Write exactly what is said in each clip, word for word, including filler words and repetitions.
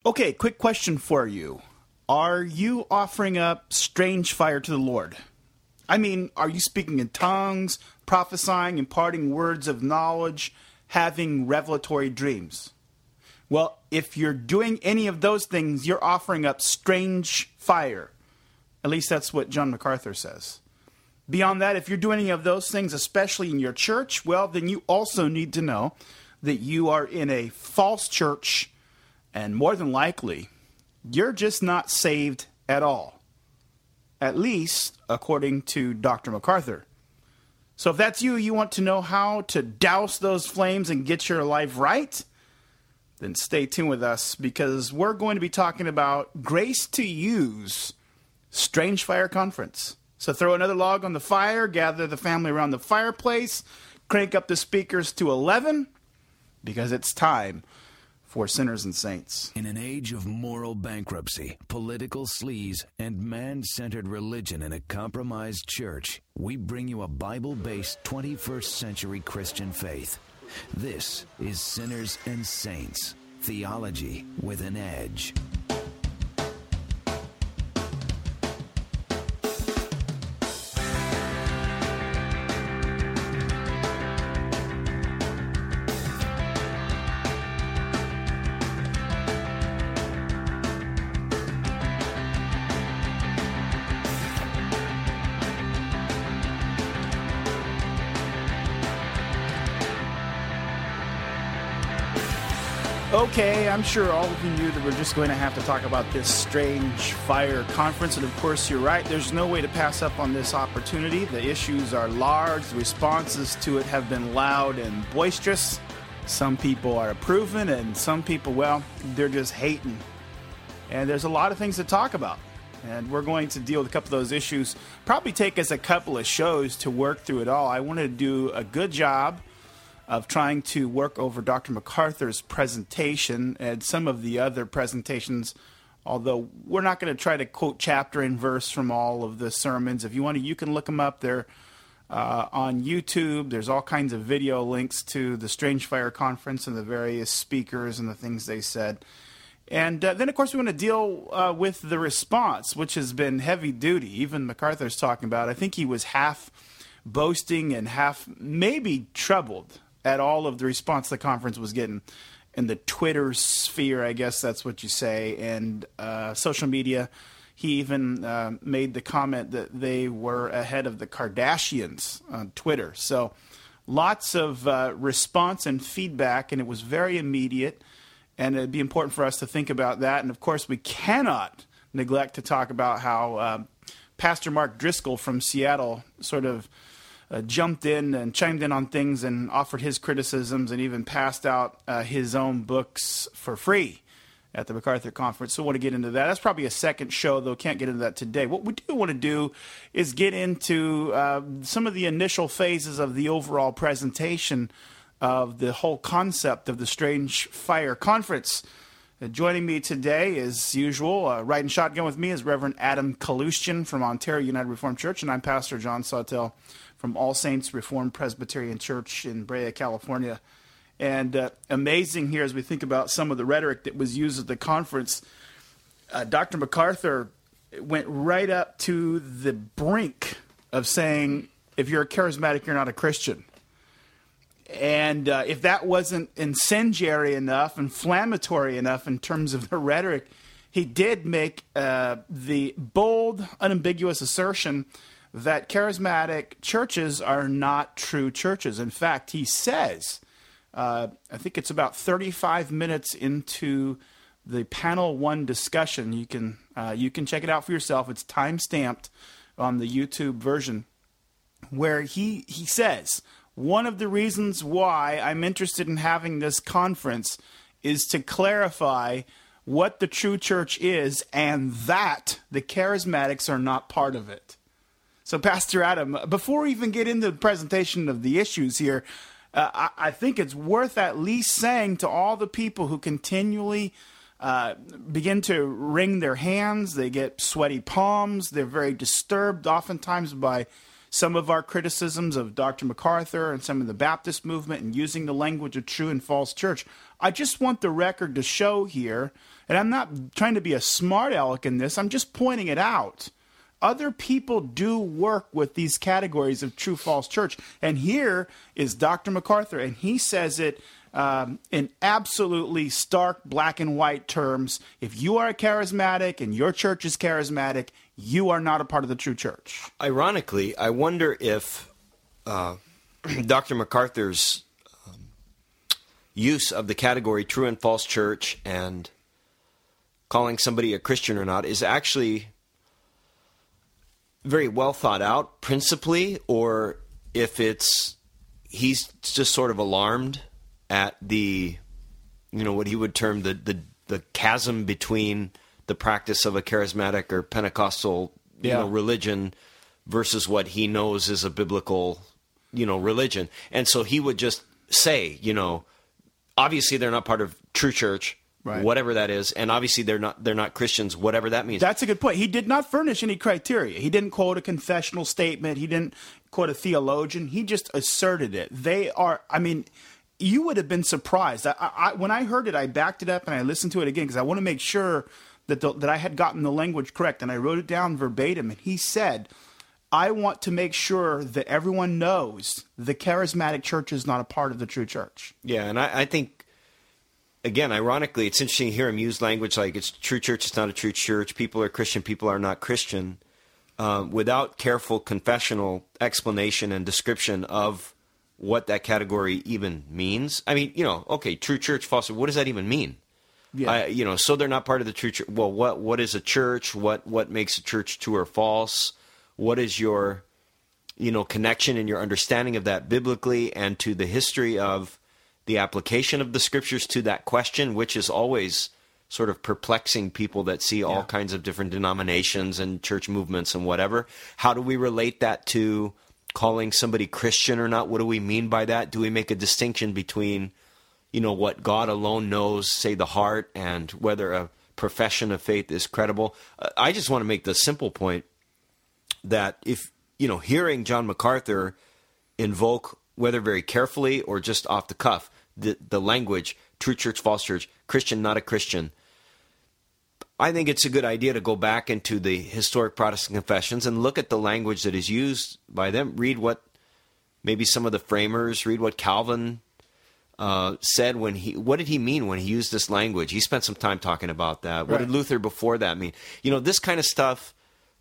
Okay, quick question for you. Are you offering up strange fire to the Lord? I mean, are you speaking in tongues, prophesying, imparting words of knowledge, having revelatory dreams? Well, if you're doing any of those things, you're offering up strange fire. At least that's what John MacArthur says. Beyond that, if you're doing any of those things, especially in your church, well, then you also need to know that you are in a false church, and more than likely, you're just not saved at all. At least, according to Doctor MacArthur. So if that's you, you want to know how to douse those flames and get your life right, then stay tuned with us, because we're going to be talking about Grace to Use Strange Fire Conference. So throw another log on the fire, gather the family around the fireplace, crank up the speakers to eleven, because it's time for Sinners and Saints. In an age of moral bankruptcy, political sleaze, and man-centered religion in a compromised church, we bring you a Bible-based twenty-first century Christian faith. This is Sinners and Saints, theology with an edge. Okay, I'm sure all of you knew that we're just going to have to talk about this Strange Fire Conference, and of course you're right, there's no way to pass up on this opportunity. The issues are large, the responses to it have been loud and boisterous. Some people are approving, and some people, well, they're just hating. And there's a lot of things to talk about, and we're going to deal with a couple of those issues. Probably take us a couple of shows to work through it all. I want to do a good job of trying to work over Doctor MacArthur's presentation and some of the other presentations, although we're not going to try to quote chapter and verse from all of the sermons. If you want to, you can look them up. They're uh, on YouTube. There's all kinds of video links to the Strange Fire Conference and the various speakers and the things they said. And uh, then, of course, we want to deal uh, with the response, which has been heavy duty. Even MacArthur's talking about, I think he was half boasting and half maybe troubled at all of the response the conference was getting in the Twitter sphere, I guess that's what you say, and uh, social media. He even uh, made the comment that they were ahead of the Kardashians on Twitter. So lots of uh, response and feedback, and it was very immediate, and it'd be important for us to think about that. And, of course, we cannot neglect to talk about how uh, Pastor Mark Driscoll from Seattle sort of Uh, jumped in and chimed in on things and offered his criticisms and even passed out uh, his own books for free at the MacArthur Conference. So I want to get into that. That's probably a second show, though. Can't get into that today. What we do want to do is get into uh, some of the initial phases of the overall presentation of the whole concept of the Strange Fire Conference. Uh, joining me today, as usual, uh, riding shotgun with me is Reverend Adam Kalustian from Ontario United Reformed Church, and I'm Pastor John Sawtell from All Saints Reformed Presbyterian Church in Brea, California. And uh, amazing here as we think about some of the rhetoric that was used at the conference. Uh, Doctor MacArthur went right up to the brink of saying, if you're a charismatic, you're not a Christian. And uh, if that wasn't incendiary enough, inflammatory enough in terms of the rhetoric, he did make uh, the bold, unambiguous assertion that charismatic churches are not true churches. In fact, he says, uh, I think it's about thirty-five minutes into the panel one discussion. You can uh, you can check it out for yourself. It's time-stamped on the YouTube version, where he, he says, one of the reasons why I'm interested in having this conference is to clarify what the true church is and that the charismatics are not part of it. So, Pastor Adam, before we even get into the presentation of the issues here, uh, I, I think it's worth at least saying to all the people who continually uh, begin to wring their hands, they get sweaty palms, they're very disturbed oftentimes by some of our criticisms of Doctor MacArthur and some of the Baptist movement and using the language of true and false church. I just want the record to show here, and I'm not trying to be a smart aleck in this, I'm just pointing it out. Other people do work with these categories of true, false church. And here is Doctor MacArthur, and he says it um, in absolutely stark black and white terms. If you are a charismatic and your church is charismatic, you are not a part of the true church. Ironically, I wonder if uh, Doctor MacArthur's um, use of the category true and false church and calling somebody a Christian or not is actually very well thought out principally, or if it's he's just sort of alarmed at the, you know, what he would term the the, the chasm between the practice of a charismatic or Pentecostal, you yeah. know, religion versus what he knows is a biblical, you know, religion. And so he would just say, you know, obviously they're not part of true church. Right. Whatever that is, and obviously they're not they're not Christians, whatever that means. That's a good point. He did not furnish any criteria. He didn't quote a confessional statement. He didn't quote a theologian. He just asserted it. They are, I mean, you would have been surprised. I, I, when I heard it, I backed it up and I listened to it again because I want to make sure that the, that I had gotten the language correct, and I wrote it down verbatim. And he said, I want to make sure that everyone knows the charismatic church is not a part of the true church. Yeah, and I, I think, again, ironically, it's interesting to hear him use language like it's true church, it's not a true church, people are Christian, people are not Christian, um, without careful confessional explanation and description of what that category even means. I mean, you know, okay, true church, false, what does that even mean? Yeah. I, you know, so they're not part of the true church. Well, what what is a church? What what makes a church true or false? What is your, you know, connection and your understanding of that biblically and to the history of the application of the scriptures to that question, which is always sort of perplexing people that see all yeah. kinds of different denominations and church movements and whatever. How do we relate that to calling somebody Christian or not? What do we mean by that? Do we make a distinction between, you know, what God alone knows, say the heart, and whether a profession of faith is credible? Uh, I just want to make the simple point that if, you know, hearing John MacArthur invoke, whether very carefully or just off the cuff, the, the language, true church, false church, Christian, not a Christian, I think it's a good idea to go back into the historic Protestant confessions and look at the language that is used by them. Read what maybe some of the framers, read what Calvin uh, said when he, what did he mean when he used this language? He spent some time talking about that. What right. did Luther before that mean? You know, this kind of stuff,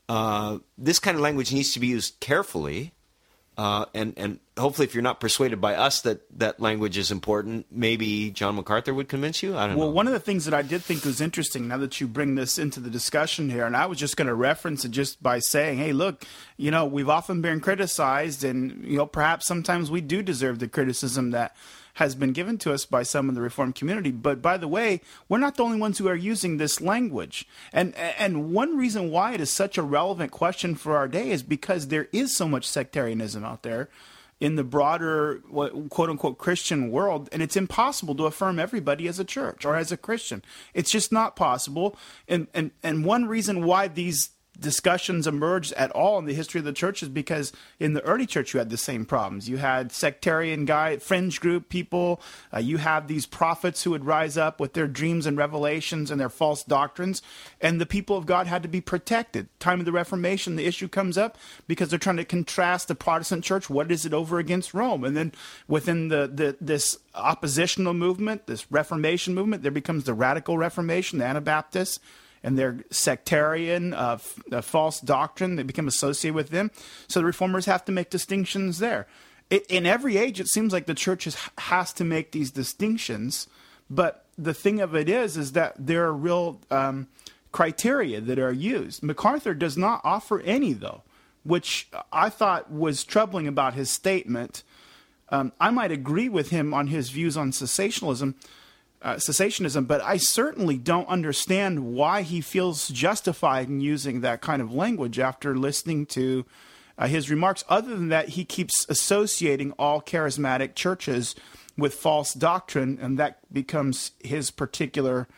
uh, this kind of language needs to be used carefully. Uh, and, and hopefully if you're not persuaded by us that that language is important, maybe John MacArthur would convince you? I don't well, know. Well, one of the things that I did think was interesting, now that you bring this into the discussion here, and I was just going to reference it just by saying, hey, look, you know, we've often been criticized, and, you know, perhaps sometimes we do deserve the criticism that has been given to us by some in the Reformed community. But by the way, we're not the only ones who are using this language. And and one reason why it is such a relevant question for our day is because there is so much sectarianism out there in the broader, quote-unquote, Christian world, and it's impossible to affirm everybody as a church or as a Christian. It's just not possible. And and, and one reason why these discussions emerged at all in the history of the church is because in the early church you had the same problems. You had sectarian guy, fringe group people. Uh, you have these prophets who would rise up with their dreams and revelations and their false doctrines, and the people of God had to be protected. Time of the Reformation, the issue comes up because they're trying to contrast the Protestant church. What is it over against Rome? And then within the, the this oppositional movement, this Reformation movement, there becomes the Radical Reformation, the Anabaptists, and their sectarian, uh, f- uh, false doctrine that become associated with them. So the reformers have to make distinctions there. It, in every age, it seems like the church is, has to make these distinctions. But the thing of it is, is that there are real um, criteria that are used. MacArthur does not offer any, though, which I thought was troubling about his statement. Um, I might agree with him on his views on cessationalism, Uh, cessationism, but I certainly don't understand why he feels justified in using that kind of language after listening to uh, his remarks, other than that he keeps associating all charismatic churches with false doctrine, and that becomes his particular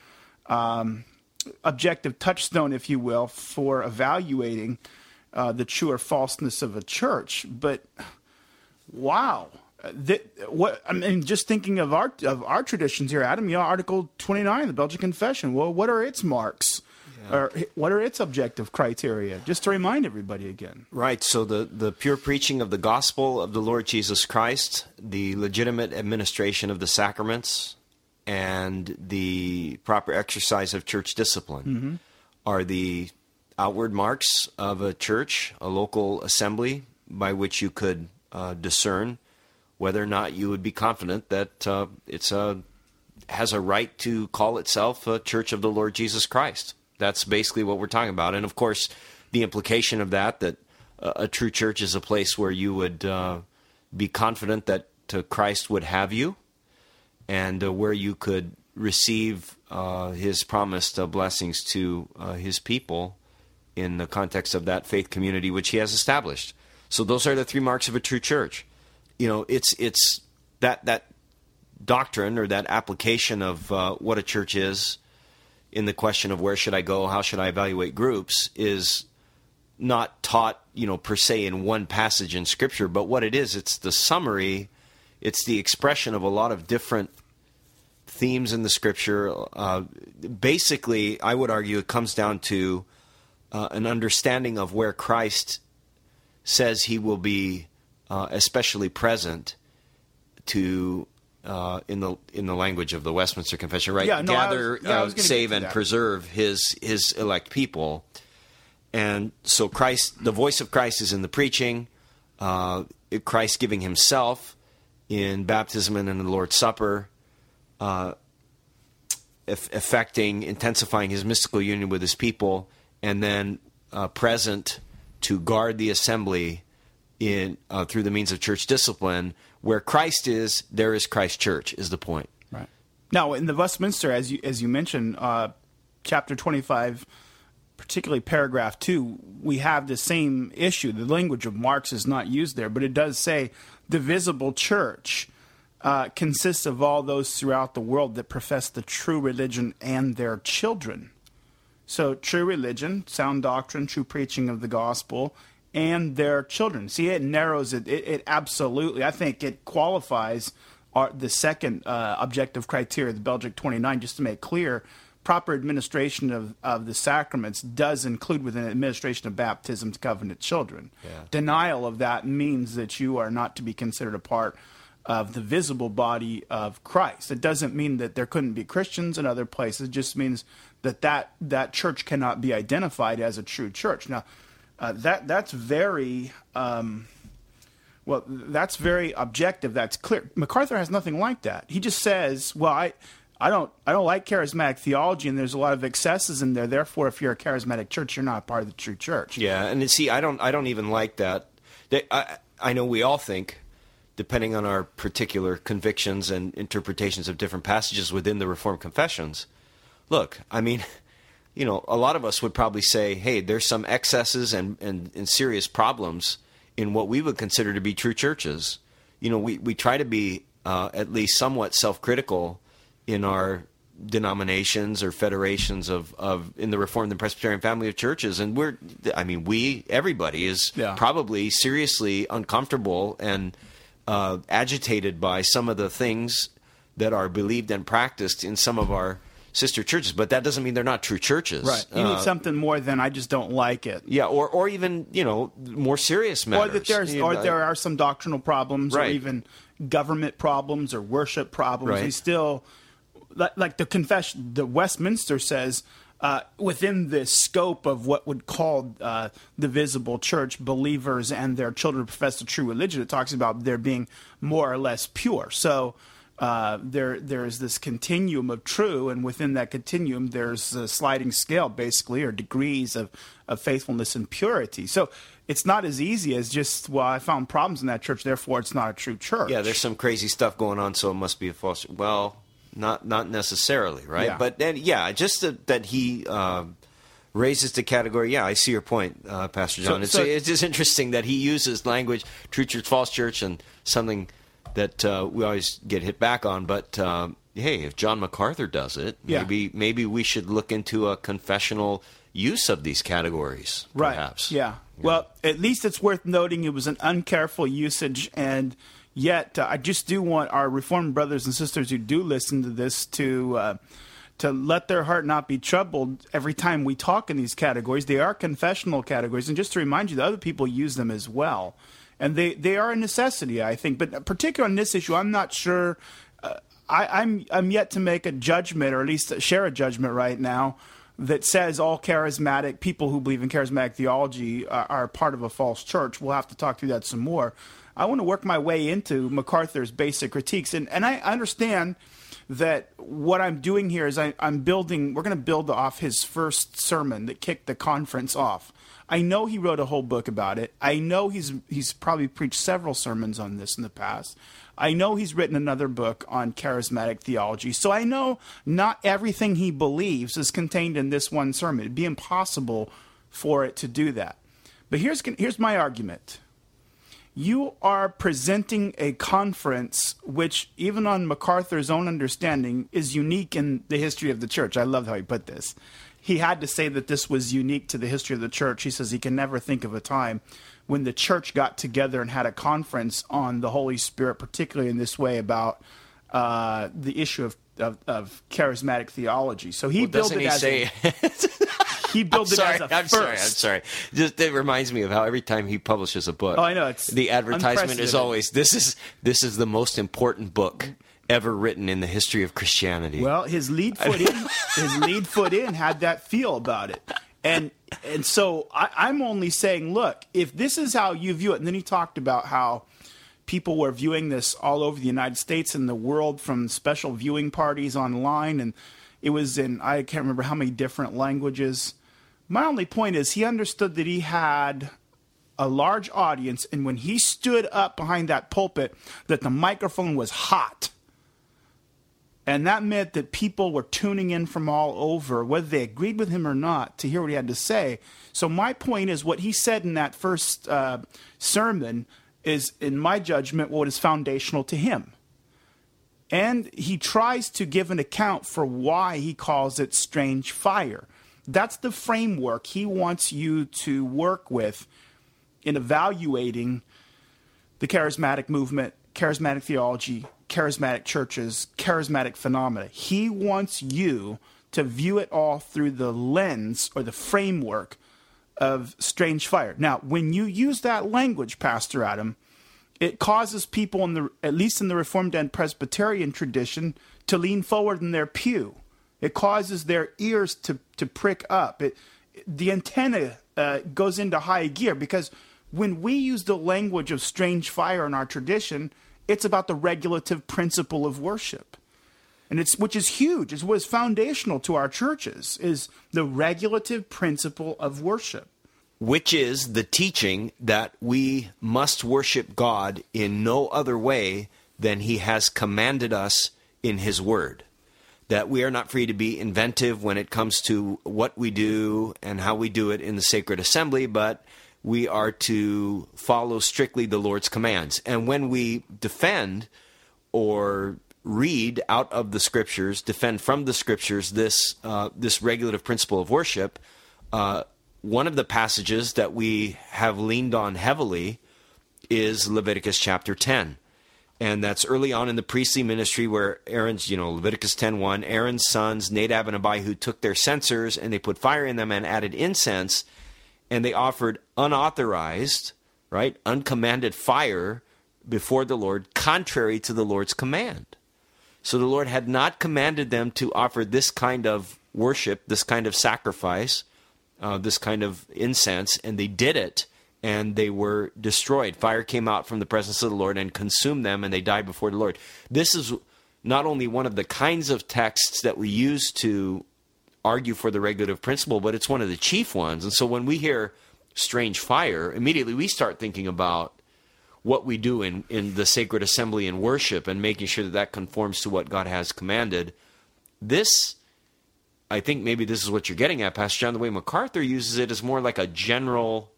um, objective touchstone, if you will, for evaluating uh, the true or falseness of a church. But wow. That, what I mean, just thinking of our of our traditions here, Adam. You know, Article twenty-nine, the Belgic Confession. Well, what are its marks? Yeah. Or what are its objective criteria? Just to remind everybody again. Right. So the the pure preaching of the gospel of the Lord Jesus Christ, the legitimate administration of the sacraments, and the proper exercise of church discipline mm-hmm. are the outward marks of a church, a local assembly, by which you could uh, discern whether or not you would be confident that uh, it's a has a right to call itself a church of the Lord Jesus Christ. That's basically what we're talking about. And, of course, the implication of that, that uh, a true church is a place where you would uh, be confident that uh, Christ would have you, and uh, where you could receive uh, his promised uh, blessings to uh, his people in the context of that faith community which he has established. So those are the three marks of a true church. You know, it's it's that that doctrine or that application of uh, what a church is in the question of where should I go, how should I evaluate groups, is not taught, you know, per se in one passage in Scripture, but what it is, it's the summary, it's the expression of a lot of different themes in the Scripture. Uh, basically, I would argue it comes down to uh, an understanding of where Christ says he will be uh, especially present to, uh, in the in the language of the Westminster Confession, right? Yeah, no, Gather, was, yeah, uh, save, and preserve his his elect people. And so Christ, the voice of Christ is in the preaching, uh, Christ giving himself in baptism and in the Lord's Supper, uh, eff- effecting, intensifying his mystical union with his people, and then uh, present to guard the assembly in uh, through the means of church discipline. Where Christ is, there is Christ Church, is the point. Right. Now, in the Westminster, as you as you mentioned, uh, chapter twenty-five, particularly paragraph two, we have the same issue. The language of Marx is not used there, but it does say the visible church uh, consists of all those throughout the world that profess the true religion and their children. So true religion, sound doctrine, true preaching of the gospel, and their children. See, it narrows it. It, it absolutely, I think it qualifies our, the second uh, objective criteria, the Belgic twenty-nine, just to make clear, proper administration of, of the sacraments does include within administration of baptism to covenant children. Yeah. Denial of that means that you are not to be considered a part of the visible body of Christ. It doesn't mean that there couldn't be Christians in other places. It just means that that, that church cannot be identified as a true church. Now, uh, that that's very um, well. That's very objective. That's clear. MacArthur has nothing like that. He just says, "Well, I." I don't I don't like charismatic theology, and there's a lot of excesses in there. Therefore, if you're a charismatic church, you're not part of the true church. Yeah, and see, I don't I don't even like that. They, I I know we all think, depending on our particular convictions and interpretations of different passages within the Reformed confessions. Look, I mean, you know, a lot of us would probably say, hey, there's some excesses and, and, and serious problems in what we would consider to be true churches. You know, we, we try to be uh, at least somewhat self-critical in our denominations or federations of, of in the Reformed and Presbyterian family of churches. And we're, I mean, we, everybody is yeah. probably seriously uncomfortable and uh, agitated by some of the things that are believed and practiced in some of our sister churches. But that doesn't mean they're not true churches. Right. You uh, need something more than I just don't like it. Yeah, or or even, you know, more serious matters. Or that there's, you know, or there are some doctrinal problems right. or even government problems or worship problems. Right. We still... Like the confession, the Westminster says, uh, within the scope of what would call uh, the visible church, believers and their children profess the true religion, it talks about there being more or less pure. So uh, there there is this continuum of true, and within that continuum, there's a sliding scale, basically, or degrees of, of faithfulness and purity. So it's not as easy as just, well, I found problems in that church, therefore it's not a true church. Yeah, there's some crazy stuff going on, so it must be a false... Well... Not not necessarily, right? Yeah. But then, yeah, just that, that he um, raises the category. Yeah, I see your point, uh, Pastor John. So, it's, so, it's just interesting that he uses language, true church, false church, and something that uh, we always get hit back on. But um, hey, if John MacArthur does it, yeah. maybe maybe we should look into a confessional use of these categories, right. perhaps. Yeah. yeah. Well, at least it's worth noting it was an uncareful usage, and Yet, uh, I just do want our Reformed brothers and sisters who do listen to this to uh, to let their heart not be troubled every time we talk in these categories. They are confessional categories, and just to remind you that other people use them as well. And they, they are a necessity, I think. But particularly on this issue, I'm not sure. Uh, I, I'm I'm yet to make a judgment, or at least share a judgment right now, that says all charismatic people who believe in charismatic theology are, are part of a false church. We'll have to talk through that some more. I want to work my way into MacArthur's basic critiques. And, and I understand that what I'm doing here is I, I'm building, we're going to build off his first sermon that kicked the conference off. I know he wrote a whole book about it. I know he's he's probably preached several sermons on this in the past. I know he's written another book on charismatic theology. So I know not everything he believes is contained in this one sermon. It'd be impossible for it to do that. But here's here's my argument. You are presenting a conference which, even on MacArthur's own understanding, is unique in the history of the church. I love how he put this. He had to say that this was unique to the history of the church. He says he can never think of a time when the church got together and had a conference on the Holy Spirit, particularly in this way about uh, the issue of, of, of charismatic theology. So he well, built it he as say- a... He built it sorry, as a I'm first. sorry, I'm sorry. Just it reminds me of how every time he publishes a book, oh, I know, it's the advertisement is always this is this is the most important book ever written in the history of Christianity. Well, his lead foot in, his lead foot in had that feel about it, and and so I, I'm only saying, look, if this is how you view it, and then he talked about how people were viewing this all over the United States and the world from special viewing parties online, and it was in I can't remember how many different languages. My only point is he understood that he had a large audience, and when he stood up behind that pulpit, that the microphone was hot. And that meant that people were tuning in from all over, whether they agreed with him or not, to hear what he had to say. So my point is what he said in that first uh, sermon is, in my judgment, what is foundational to him. And he tries to give an account for why he calls it strange fire. That's the framework he wants you to work with in evaluating the charismatic movement, charismatic theology, charismatic churches, charismatic phenomena. He wants you to view it all through the lens or the framework of strange fire. Now, when you use that language, Pastor Adam, it causes people, in the at least in the Reformed and Presbyterian tradition, to lean forward in their pew. It causes their ears to, to prick up. It, the antenna uh, goes into high gear because when we use the language of strange fire in our tradition, it's about the regulative principle of worship. And it's which is huge. It's what is foundational to our churches, is the regulative principle of worship. Which is the teaching that we must worship God in no other way than he has commanded us in his word. That we are not free to be inventive when it comes to what we do and how we do it in the sacred assembly, but we are to follow strictly the Lord's commands. And when we defend or read out of the Scriptures, defend from the Scriptures this uh, this regulative principle of worship, uh, one of the passages that we have leaned on heavily is Leviticus chapter ten. And that's early on in the priestly ministry where Aaron's, you know, Leviticus ten one, Aaron's sons, Nadab and Abihu, took their censers and they put fire in them and added incense, and they offered unauthorized, right, uncommanded fire before the Lord, contrary to the Lord's command. So the Lord had not commanded them to offer this kind of worship, this kind of sacrifice, uh, this kind of incense, and they did it. And they were destroyed. Fire came out from the presence of the Lord and consumed them, and they died before the Lord. This is not only one of the kinds of texts that we use to argue for the regulative principle, but it's one of the chief ones. And so when we hear strange fire, immediately we start thinking about what we do in, in the sacred assembly and worship and making sure that that conforms to what God has commanded. This, I think maybe this is what you're getting at, Pastor John. The way MacArthur uses it is more like a general...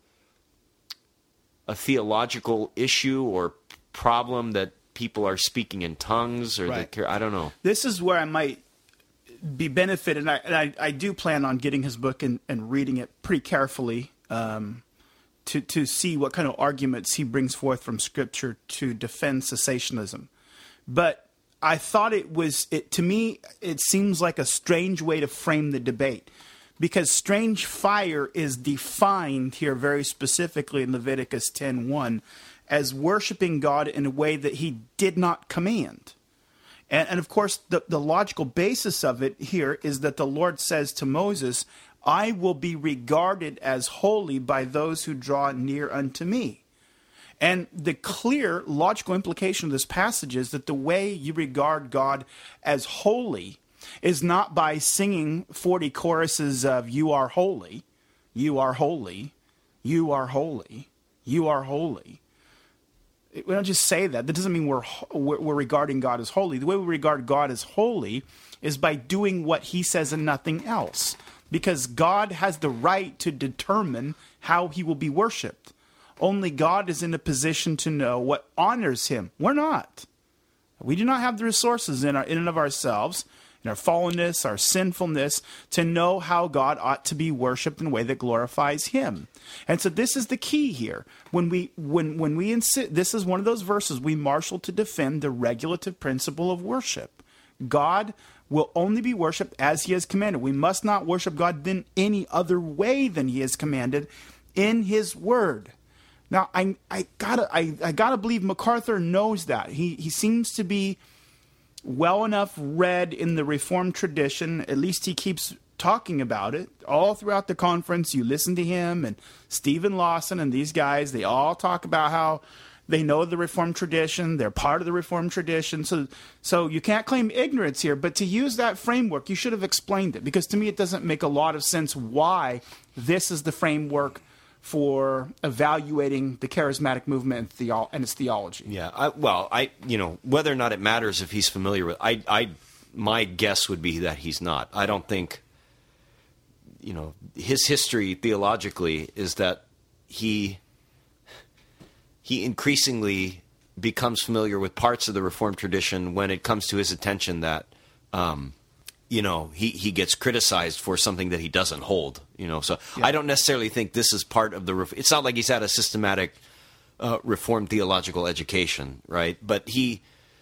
a theological issue or problem that people are speaking in tongues or right. the, I don't know. This is where I might be benefited, and I, and I, I do plan on getting his book and, and reading it pretty carefully um, to, to see what kind of arguments he brings forth from Scripture to defend cessationism. But I thought it was, it, to me, it seems like a strange way to frame the debate, because strange fire is defined here very specifically in Leviticus ten one as worshiping God in a way that he did not command. And, and of course, the, the logical basis of it here is that the Lord says to Moses, I will be regarded as holy by those who draw near unto me. And the clear logical implication of this passage is that the way you regard God as holy is not by singing forty choruses of you are holy, you are holy, you are holy, you are holy. We don't just say that. That doesn't mean we're, we're regarding God as holy. The way we regard God as holy is by doing what he says and nothing else. Because God has the right to determine how he will be worshipped. Only God is in a position to know what honors him. We're not. We do not have the resources in, our, in and of ourselves, in our fallenness, our sinfulness, to know how God ought to be worshipped in a way that glorifies him. And so this is the key here. When we when when we insist, this is one of those verses we marshal to defend the regulative principle of worship. God will only be worshipped as he has commanded. We must not worship God in any other way than he has commanded in his word. Now, I I gotta I, I gotta believe MacArthur knows that. He he seems to be well enough read in the Reformed tradition. At least he keeps talking about it all throughout the conference. You listen to him and Stephen Lawson and these guys. They all talk about how they know the Reformed tradition. They're part of the Reformed tradition. So so you can't claim ignorance here. But to use that framework, you should have explained it. Because to me, it doesn't make a lot of sense why this is the framework for evaluating the charismatic movement and, theo- and its theology. Yeah, I, well, I you know whether or not it matters if he's familiar with, I, I, my guess would be that he's not. I don't think, you know, his history theologically is that he he increasingly becomes familiar with parts of the Reformed tradition when it comes to his attention that, um, you know, he, he gets criticized for something that he doesn't hold, you know. So yeah. I don't necessarily think this is part of the, it's not like he's had a systematic uh, Reformed theological education, right? But he,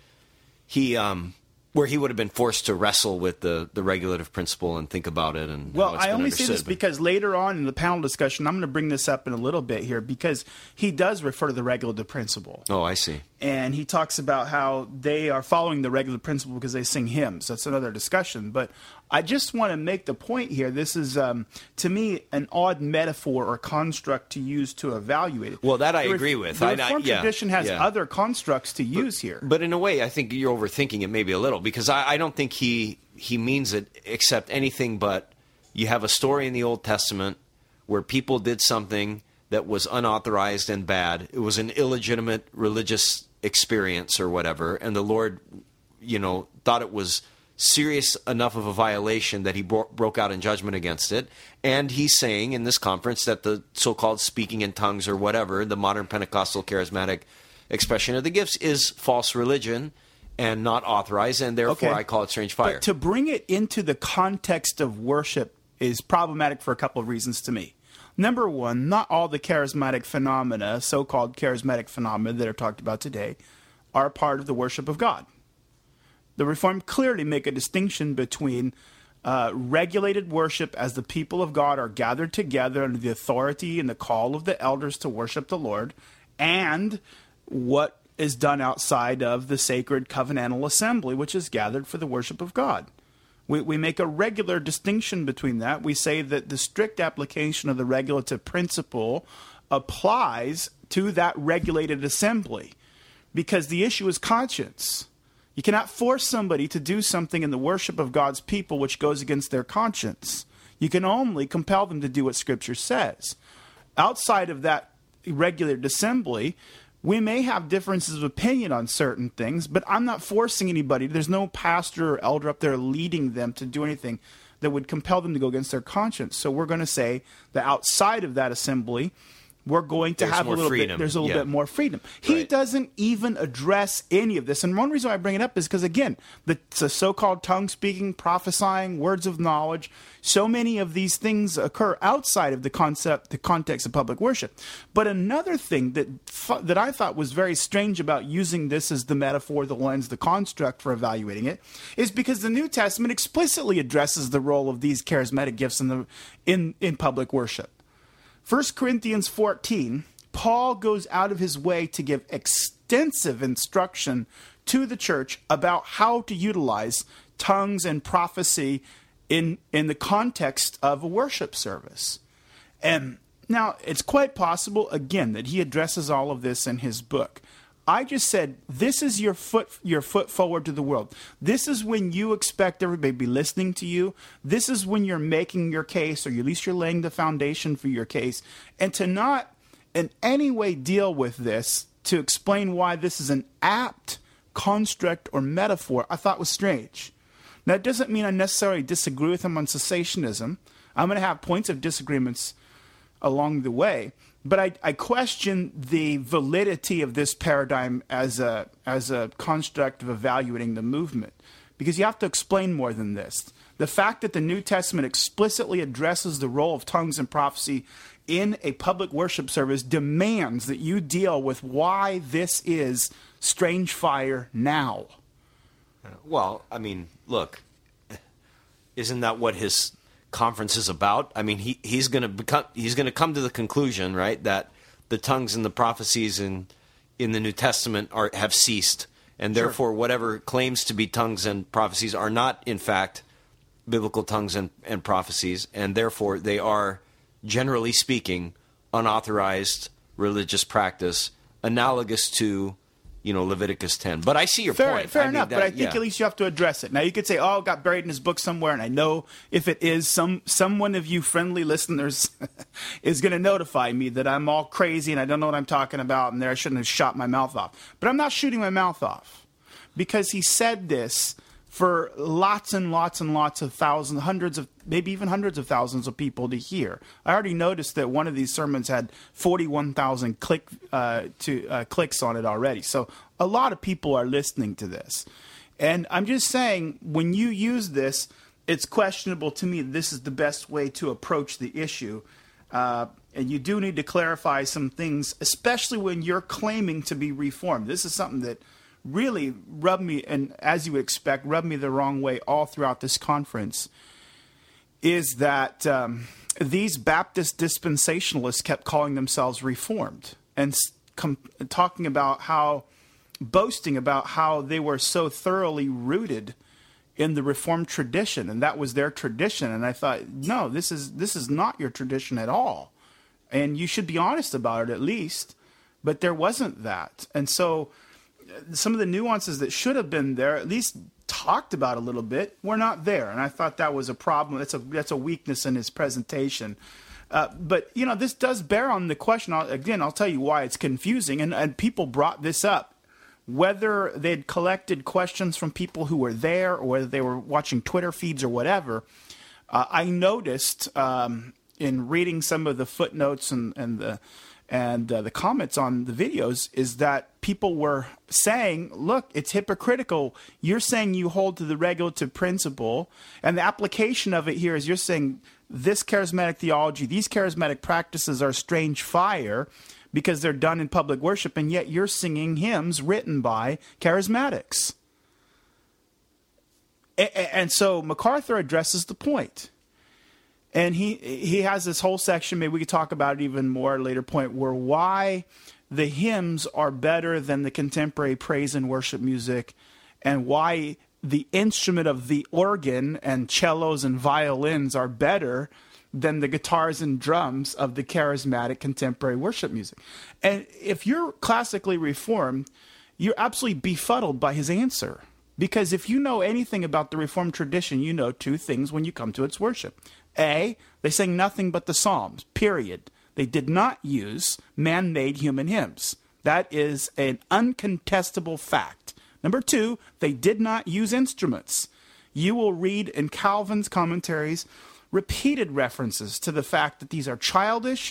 he, um, where he would have been forced to wrestle with the, the regulative principle and think about it. And well, I only say this but... because later on in the panel discussion, I'm going to bring this up in a little bit here, because he does refer to the regulative principle. Oh, I see. And he talks about how they are following the regulative principle because they sing hymns. That's another discussion. But I just want to make the point here. This is, um, to me, an odd metaphor or construct to use to evaluate it. Well, that I the agree with. The I, Reformed I, yeah, tradition has yeah. other constructs to use but, here. But in a way, I think you're overthinking it maybe a little, because I, I don't think he, he means it except anything but you have a story in the Old Testament where people did something that was unauthorized and bad. It was an illegitimate religious experience or whatever, and the Lord, you know, thought it was serious enough of a violation that he bro- broke out in judgment against it. And he's saying in this conference that the so-called speaking in tongues or whatever, the modern Pentecostal charismatic expression of the gifts, is false religion and not authorized, and therefore okay. I call it strange fire. But to bring it into the context of worship is problematic for a couple of reasons to me. Number one, not all the charismatic phenomena, so-called charismatic phenomena that are talked about today, are part of the worship of God. The Reformed clearly make a distinction between uh, regulated worship as the people of God are gathered together under the authority and the call of the elders to worship the Lord, and what is done outside of the sacred covenantal assembly, which is gathered for the worship of God. We, we make a regular distinction between that. We say that the strict application of the regulative principle applies to that regulated assembly, because the issue is conscience. You cannot force somebody to do something in the worship of God's people which goes against their conscience. You can only compel them to do what Scripture says. Outside of that regulated assembly, we may have differences of opinion on certain things, but I'm not forcing anybody. There's no pastor or elder up there leading them to do anything that would compel them to go against their conscience. So we're going to say that outside of that assembly, we're going to There's have a more little freedom. bit, there's a little Yeah. bit more freedom. He Right. doesn't even address any of this. And one reason why I bring it up is because, again, the, the so-called tongue-speaking, prophesying, words of knowledge, so many of these things occur outside of the concept, the context of public worship. But another thing that that I thought was very strange about using this as the metaphor, the lens, the construct for evaluating it, is because the New Testament explicitly addresses the role of these charismatic gifts in the in, in public worship. First Corinthians fourteen, Paul goes out of his way to give extensive instruction to the church about how to utilize tongues and prophecy in, in the context of a worship service. And now, it's quite possible, again, that he addresses all of this in his book. I just said, this is your foot your foot forward to the world. This is when you expect everybody to be listening to you. This is when you're making your case, or at least you're laying the foundation for your case. And to not in any way deal with this, to explain why this is an apt construct or metaphor, I thought was strange. Now, it doesn't mean I necessarily disagree with him on cessationism. I'm going to have points of disagreements along the way. But I, I question the validity of this paradigm as a as a construct of evaluating the movement, because you have to explain more than this. The fact that the New Testament explicitly addresses the role of tongues and prophecy in a public worship service demands that you deal with why this is strange fire now. Well, I mean, look, isn't that what his conference is about? I mean, he, he's going to become he's going to come to the conclusion, right, that the tongues and the prophecies in in the New Testament are have ceased, and Sure. therefore whatever claims to be tongues and prophecies are not, in fact, biblical tongues and, and prophecies, and therefore they are, generally speaking, unauthorized religious practice, analogous to, you know, Leviticus ten. But I see your Fair, point. fair I mean, enough, that- but I think yeah. at least you have to address it. Now, you could say, oh, it got buried in his book somewhere, and I know if it is, some someone of you friendly listeners is going to notify me that I'm all crazy and I don't know what I'm talking about, and there I shouldn't have shot my mouth off. But I'm not shooting my mouth off, because he said this for lots and lots and lots of thousands, hundreds of, maybe even hundreds of thousands of people to hear. I already noticed that one of these sermons had forty-one thousand click uh, to uh, clicks on it already. So a lot of people are listening to this. And I'm just saying, when you use this, it's questionable to me this is the best way to approach the issue. Uh, and you do need to clarify some things, especially when you're claiming to be reformed. This is something that really rubbed me, and as you would expect, rubbed me the wrong way all throughout this conference, is that um, these Baptist dispensationalists kept calling themselves Reformed and com- talking about how, boasting about how they were so thoroughly rooted in the Reformed tradition, and that was their tradition. And I thought, no, this is this is not your tradition at all, and you should be honest about it at least. But there wasn't that, and so some of the nuances that should have been there, at least talked about a little bit, were not there. And I thought that was a problem. That's a that's a weakness in his presentation. Uh, but, you know, this does bear on the question. I'll, again, I'll tell you why it's confusing. And, and people brought this up, whether they'd collected questions from people who were there or whether they were watching Twitter feeds or whatever. Uh, I noticed um, in reading some of the footnotes and, and the And uh, the comments on the videos is that people were saying, look, it's hypocritical. You're saying you hold to the regulative principle, and the application of it here is you're saying this charismatic theology, these charismatic practices are strange fire because they're done in public worship, and yet you're singing hymns written by charismatics. A- and so MacArthur addresses the point. And he he has this whole section, maybe we could talk about it even more at a later point, where why the hymns are better than the contemporary praise and worship music, and why the instrument of the organ and cellos and violins are better than the guitars and drums of the charismatic contemporary worship music. And if you're classically reformed, you're absolutely befuddled by his answer. Because if you know anything about the Reformed tradition, you know two things when you come to its worship. A, they sang nothing but the Psalms, period. They did not use man-made human hymns. That is an uncontestable fact. Number two, they did not use instruments. You will read in Calvin's commentaries repeated references to the fact that these are childish,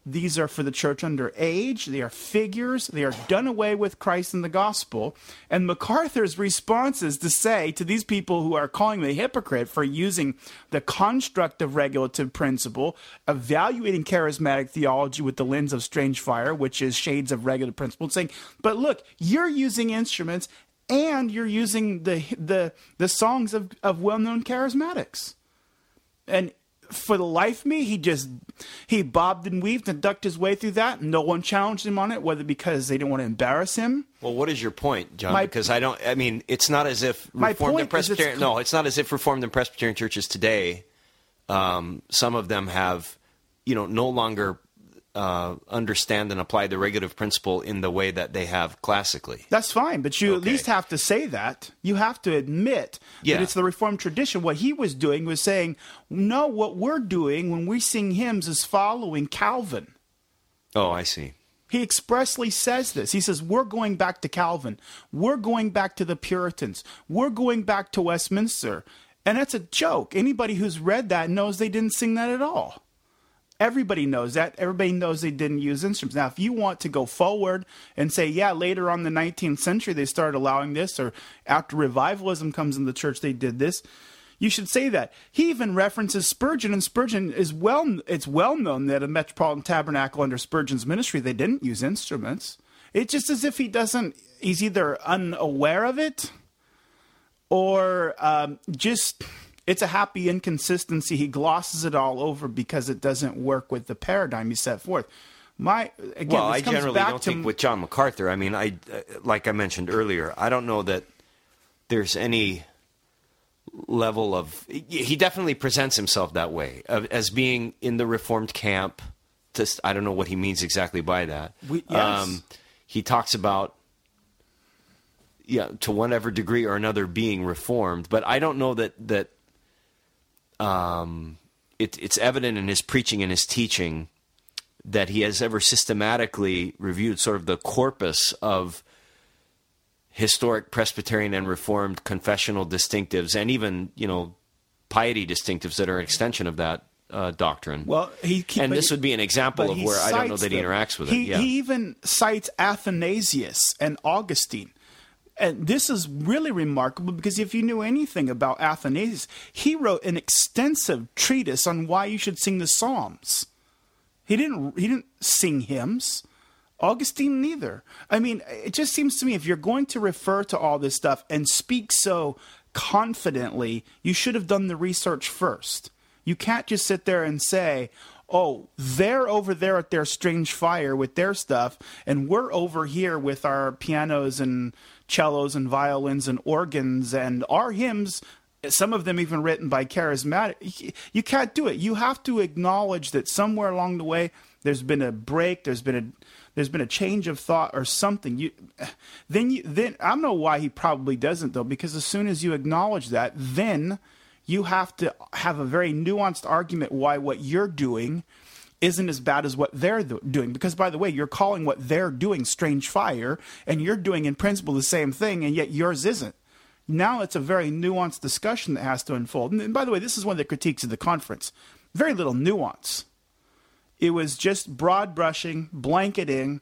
These are for the church under age. They are figures. They are done away with Christ and the gospel. And MacArthur's response is to say to these people who are calling me a hypocrite for using the construct of regulative principle, evaluating charismatic theology with the lens of strange fire, which is shades of regulative principle, saying, but look, you're using instruments and you're using the the the songs of, of well-known charismatics. And for the life of me, he just, he bobbed and weaved and ducked his way through that. No one challenged him on it, whether because they didn't want to embarrass him. Well, what is your point, John? My, because I don't, I mean, it's not as if Reformed and Presbyterian, it's, no, it's not as if Reformed and Presbyterian churches today, um, some of them have, you know, no longer uh, understand and apply the regulative principle in the way that they have classically. That's fine, but you okay. at least have to say that. You have to admit yeah. that it's the Reformed tradition. What he was doing was saying, no, what we're doing when we sing hymns is following Calvin. Oh, I see. He expressly says this. He says, we're going back to Calvin. We're going back to the Puritans. We're going back to Westminster. And that's a joke. Anybody who's read that knows they didn't sing that at all. Everybody knows that. Everybody knows they didn't use instruments. Now, if you want to go forward and say, yeah, later on in the nineteenth century, they started allowing this, or after revivalism comes in the church, they did this, you should say that. He even references Spurgeon, and Spurgeon is well, it's well known that a Metropolitan Tabernacle under Spurgeon's ministry, they didn't use instruments. It's just as if he doesn't, he's either unaware of it or um, just... It's a happy inconsistency. He glosses it all over because it doesn't work with the paradigm he set forth. My again, well, this I comes generally back don't to think with John MacArthur. I mean, I uh, like I mentioned earlier, I don't know that there's any level of. He definitely presents himself that way, uh, as being in the Reformed camp. Just, I don't know what he means exactly by that. We, yes. um, he talks about. Yeah, to whatever degree or another being reformed, but I don't know that that. Um, it, it's evident in his preaching and his teaching that he has ever systematically reviewed sort of the corpus of historic Presbyterian and Reformed confessional distinctives, and even, you know, piety distinctives that are an extension of that uh, doctrine. Well, he, he and this he, would be an example of where I don't know that he them. interacts with he, it. Yeah. He even cites Athanasius and Augustine. And this is really remarkable because if you knew anything about Athanasius, he wrote an extensive treatise on why you should sing the Psalms. He didn't he didn't sing hymns. Augustine neither. I mean, it just seems to me if you're going to refer to all this stuff and speak so confidently, you should have done the research first. You can't just sit there and say, oh, they're over there at their strange fire with their stuff, and we're over here with our pianos and cellos and violins and organs and our hymns, some of them even written by charismatic. You can't do it. You have to acknowledge that somewhere along the way there's been a break, there's been a there's been a change of thought or something. You then you then I don't know why he probably doesn't though, because as soon as you acknowledge that, then you have to have a very nuanced argument why what you're doing isn't as bad as what they're doing. Because, by the way, you're calling what they're doing strange fire, and you're doing in principle the same thing, and yet yours isn't. Now it's a very nuanced discussion that has to unfold. And, and by the way, this is one of the critiques of the conference. Very little nuance. It was just broad brushing, blanketing,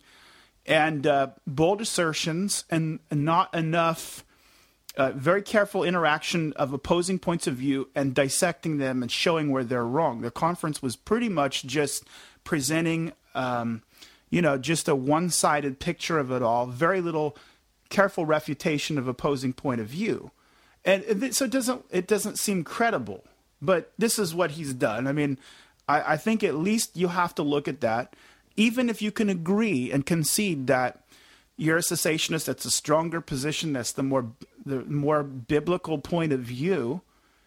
and uh, bold assertions, and not enough uh, very careful interaction of opposing points of view and dissecting them and showing where they're wrong. The conference was pretty much just presenting, um, you know, just a one-sided picture of it all. Very little careful refutation of opposing point of view, and, and so it doesn't it doesn't seem credible. But this is what he's done. I mean, I, I think at least you have to look at that, even if you can agree and concede that you're a cessationist. That's a stronger position. That's the more the more biblical point of view.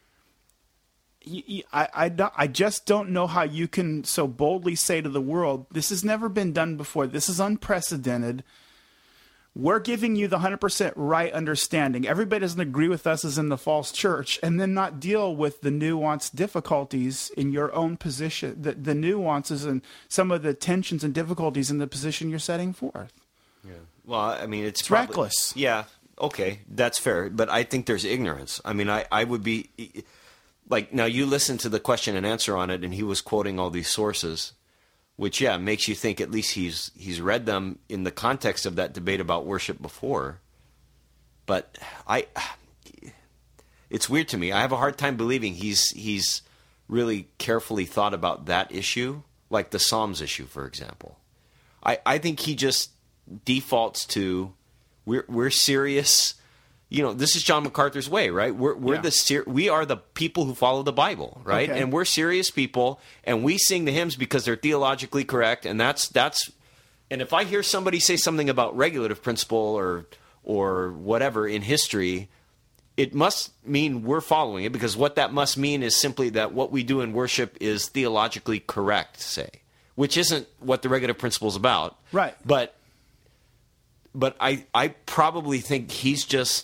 You, you, I, I, don't, I just don't know how you can so boldly say to the world, this has never been done before. This is unprecedented. We're giving you the one hundred percent right understanding. Everybody doesn't agree with us as in the false church, and then not deal with the nuanced difficulties in your own position, the, the nuances and some of the tensions and difficulties in the position you're setting forth. Yeah. Well, I mean, it's, it's probably, reckless. Yeah. Okay. That's fair. But I think there's ignorance. I mean, I, I would be like, now you listen to the question and answer on it, and he was quoting all these sources. which, yeah, makes you think at least he's he's read them in the context of that debate about worship before. But I, it's weird to me. I have a hard time believing he's he's really carefully thought about that issue, like the Psalms issue, for example. I, I think he just defaults to we're we're serious. You know, this is John MacArthur's way, right? We're we're Yeah. the ser- we are the people who follow the Bible, right? Okay. And we're serious people, and we sing the hymns because they're theologically correct, and that's that's. And if I hear somebody say something about regulative principle or or whatever in history, it must mean we're following it, because what that must mean is simply that what we do in worship is theologically correct, say, which isn't what the regulative principle is about, Right. But but I I probably think he's just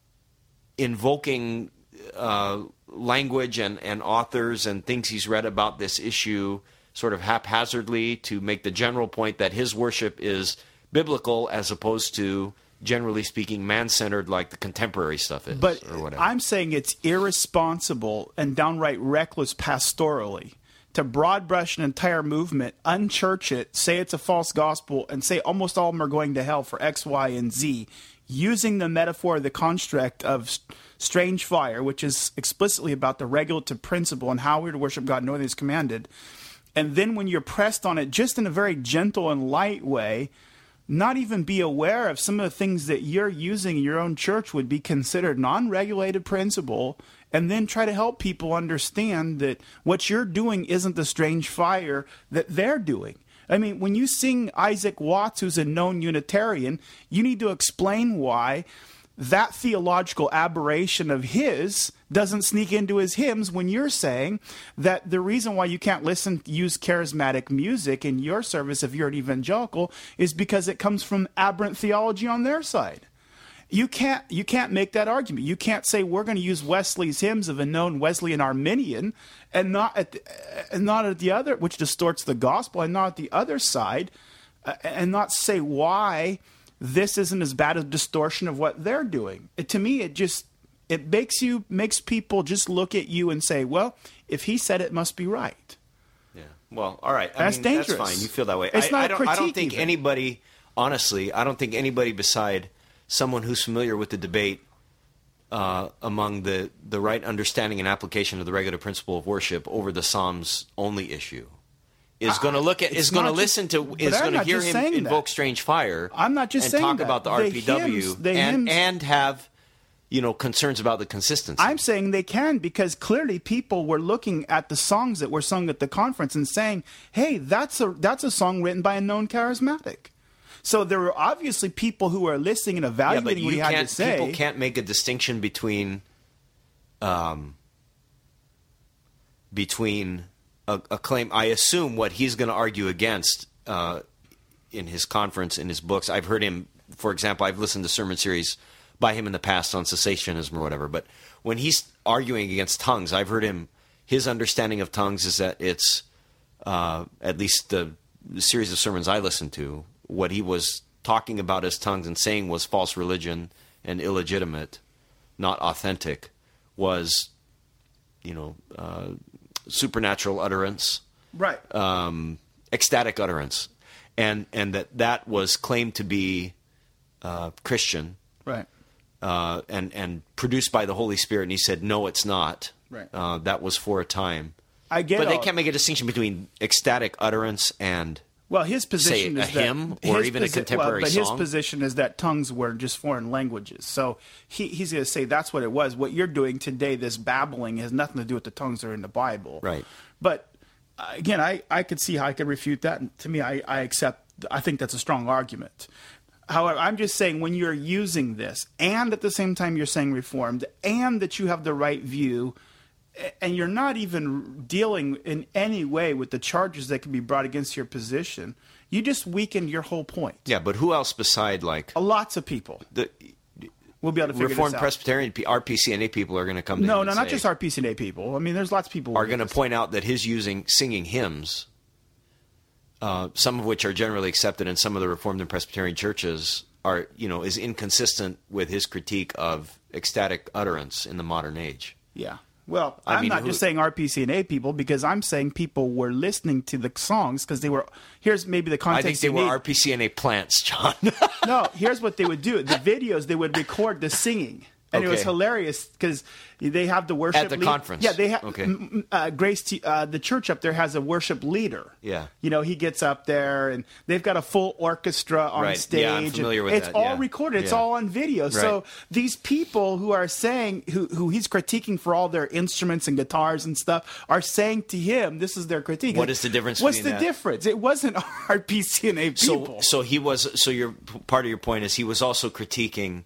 invoking uh, language and, and authors and things he's read about this issue sort of haphazardly to make the general point that his worship is biblical as opposed to, generally speaking, man-centered like the contemporary stuff is, But or whatever. I'm saying it's irresponsible and downright reckless pastorally to broad brush an entire movement, unchurch it, say it's a false gospel, and say almost all of them are going to hell for X, Y, and Z, using the metaphor, the construct of s- strange fire, which is explicitly about the regulative principle and how we're to worship God knowing He's commanded. And then when you're pressed on it just in a very gentle and light way, not even be aware of some of the things that you're using in your own church would be considered non-regulated principle, and then try to help people understand that what you're doing isn't the strange fire that they're doing. I mean, when you sing Isaac Watts, who's a known Unitarian, you need to explain why that theological aberration of his doesn't sneak into his hymns when you're saying that the reason why you can't listen, use charismatic music in your service if you're an evangelical is because it comes from aberrant theology on their side. You can't you can't make that argument. You can't say we're going to use Wesley's hymns of a known Wesleyan Arminian and not at the, and not at the other, which distorts the gospel, and not at the other side, uh, and not say why this isn't as bad a distortion of what they're doing. It, to me, it just it makes you makes people just look at you and say, well, if he said it, it must be right. Yeah. Well, all right. I That's mean, dangerous. That's fine. You feel that way. It's I, not I a don't, I don't critique think even. anybody, honestly, I don't think anybody beside someone who's familiar with the debate uh, among the, the right understanding and application of the regulative principle of worship over the Psalms only issue is going to look at, it's is going to not listen just- to, but is I'm going to not hear just him saying that. invoke strange fire. I'm not just and saying talk that. about the The R P W hymns- the and, hymns- and have, you know, concerns about the consistency. I'm saying they can, because clearly people were looking at the songs that were sung at the conference and saying, hey, that's a that's a song written by a known charismatic. So there were obviously people who were listening and Yeah, but evaluating what you he had to can't. say. People can't make a distinction between, um, between a, a claim. I assume what he's going to argue against uh, in his conference, in his books. I've heard him, for example, I've listened to sermon series by him in the past on cessationism or whatever. But when he's arguing against tongues, I've heard him. His understanding of tongues is that it's uh, at least the, the series of sermons I listened to. What he was talking about as tongues and saying was false religion and illegitimate, not authentic, was, you know, uh, supernatural utterance, right. um, ecstatic utterance, and and that that was claimed to be uh, Christian, right. uh, and and produced by the Holy Spirit. And he said, no, it's not. Right. Uh, that was for a time. I get But they all- can't make a distinction between ecstatic utterance and Well, his position Say, a is that hymn or his even a posi- contemporary well, but his song? position is that tongues were just foreign languages. So he, he's going to say that's what it was. What you're doing today, this babbling, has nothing to do with the tongues that are in the Bible. Right. But uh, again, I, I could see how I could refute that. And to me, I, I accept. I think that's a strong argument. However, I'm just saying when you're using this, and at the same time you're saying Reformed, and that you have the right view, and you're not even dealing in any way with the charges that can be brought against your position, you just weaken your whole point. yeah. But who else beside like Lots of people the will be able to figure Reformed this out. Presbyterian, R P C N A people are going to come to No, him no, and not say- just R P C N A people. I mean, there's lots of people who are will going to get this. point out that his using singing hymns, uh, some of which are generally accepted in some of the Reformed and Presbyterian churches, are you know is inconsistent with his critique of ecstatic utterance in the modern age. Yeah. Well, I I'm mean, not who- just saying R P C N A people, because I'm saying people were listening to the songs because they were. Here's maybe the I context. think they you were need. R P C N A plants, John. No, here's what they would do. The videos, they would record the singing. And it was Okay. hilarious because they have the worship At the lead- conference. Yeah, they have Okay. m- m- uh, Grace. T- uh, the church up there has a worship leader. Yeah. you know, he gets up there and they've got a full orchestra on Right. stage. Yeah, I'm familiar and with it's that, all yeah. recorded. It's Yeah. all on video. So Right. these people who are saying, who who he's critiquing for all their instruments and guitars and stuff, are saying to him, this is their critique. What is the difference What's between the that? difference? It wasn't R P C N A so, people. so he was. So your part of your point is he was also critiquing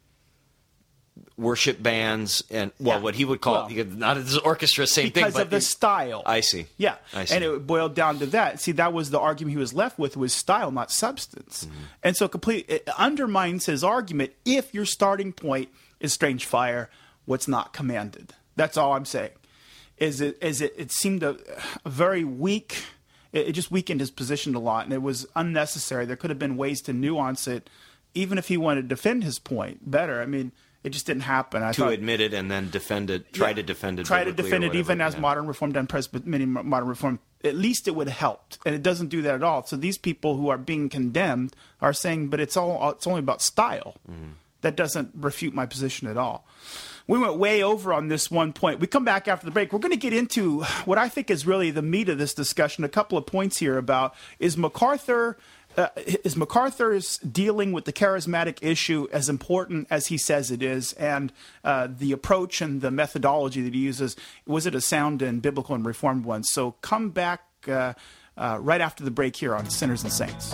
worship bands and well, Yeah. what he would call Well, he could- not as orchestra, same because thing, but of the it- style. I see. Yeah, I see. and it boiled down to that. See, that was the argument he was left with, was style, not substance. Mm-hmm. And so complete it undermines his argument if your starting point is strange fire, what's not commanded. That's all I'm saying. Is it is it it seemed a, a very weak it, it just weakened his position a lot, and it was unnecessary. There could have been ways to nuance it, even if he wanted to defend his point better. I mean, it just didn't happen. I to thought, admit it and then defend it, try yeah, to defend it, try to biblically or defend it, whatever. even as Yeah. modern Reformed and Presbyterian modern Reformed. At least it would have helped, and it doesn't do that at all. So these people who are being condemned are saying, "But it's all it's only about style." Mm-hmm. That doesn't refute my position at all. We went way over on this one point. We come back after the break. We're going to get into what I think is really the meat of this discussion. A couple of points here about is MacArthur. Uh, is MacArthur's dealing with the charismatic issue as important as he says it is, and uh, the approach and the methodology that he uses, was it a sound and biblical and reformed one? So come back uh, uh, right after the break here on Sinners and Saints.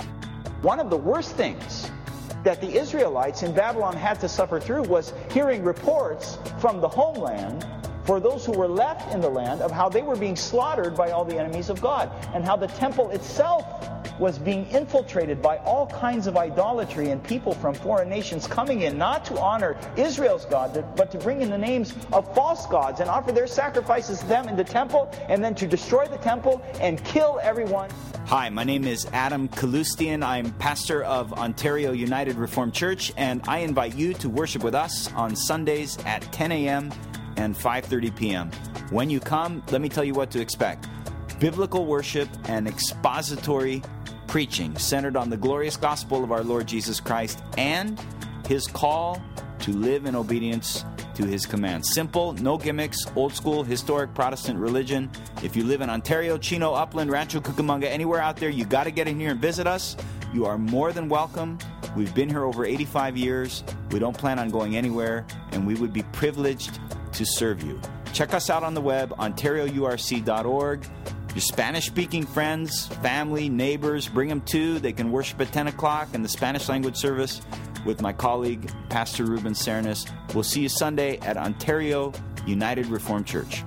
One of the worst things that the Israelites in Babylon had to suffer through was hearing reports from the homeland, for those who were left in the land, of how they were being slaughtered by all the enemies of God, and how the temple itself was being infiltrated by all kinds of idolatry and people from foreign nations coming in, not to honor Israel's God, but to bring in the names of false gods and offer their sacrifices to them in the temple, and then to destroy the temple and kill everyone. Hi, my name is Adam Kalustian. I'm pastor of Ontario United Reformed Church, and I invite you to worship with us on Sundays at ten a.m. and five thirty p.m. When you come, let me tell you what to expect. Biblical worship and expository preaching centered on the glorious gospel of our Lord Jesus Christ and His call to live in obedience to His commands. Simple, no gimmicks, old school, historic Protestant religion. If you live in Ontario, Chino, Upland, Rancho Cucamonga, anywhere out there, you got to get in here and visit us. You are more than welcome. We've been here over eighty-five years. We don't plan on going anywhere, and we would be privileged to serve you. Check us out on the web, ontario u r c dot org. Your Spanish-speaking friends, family, neighbors, bring them too. They can worship at ten o'clock in the Spanish language service with my colleague, Pastor Ruben Cernas. We'll see you Sunday at Ontario United Reformed Church.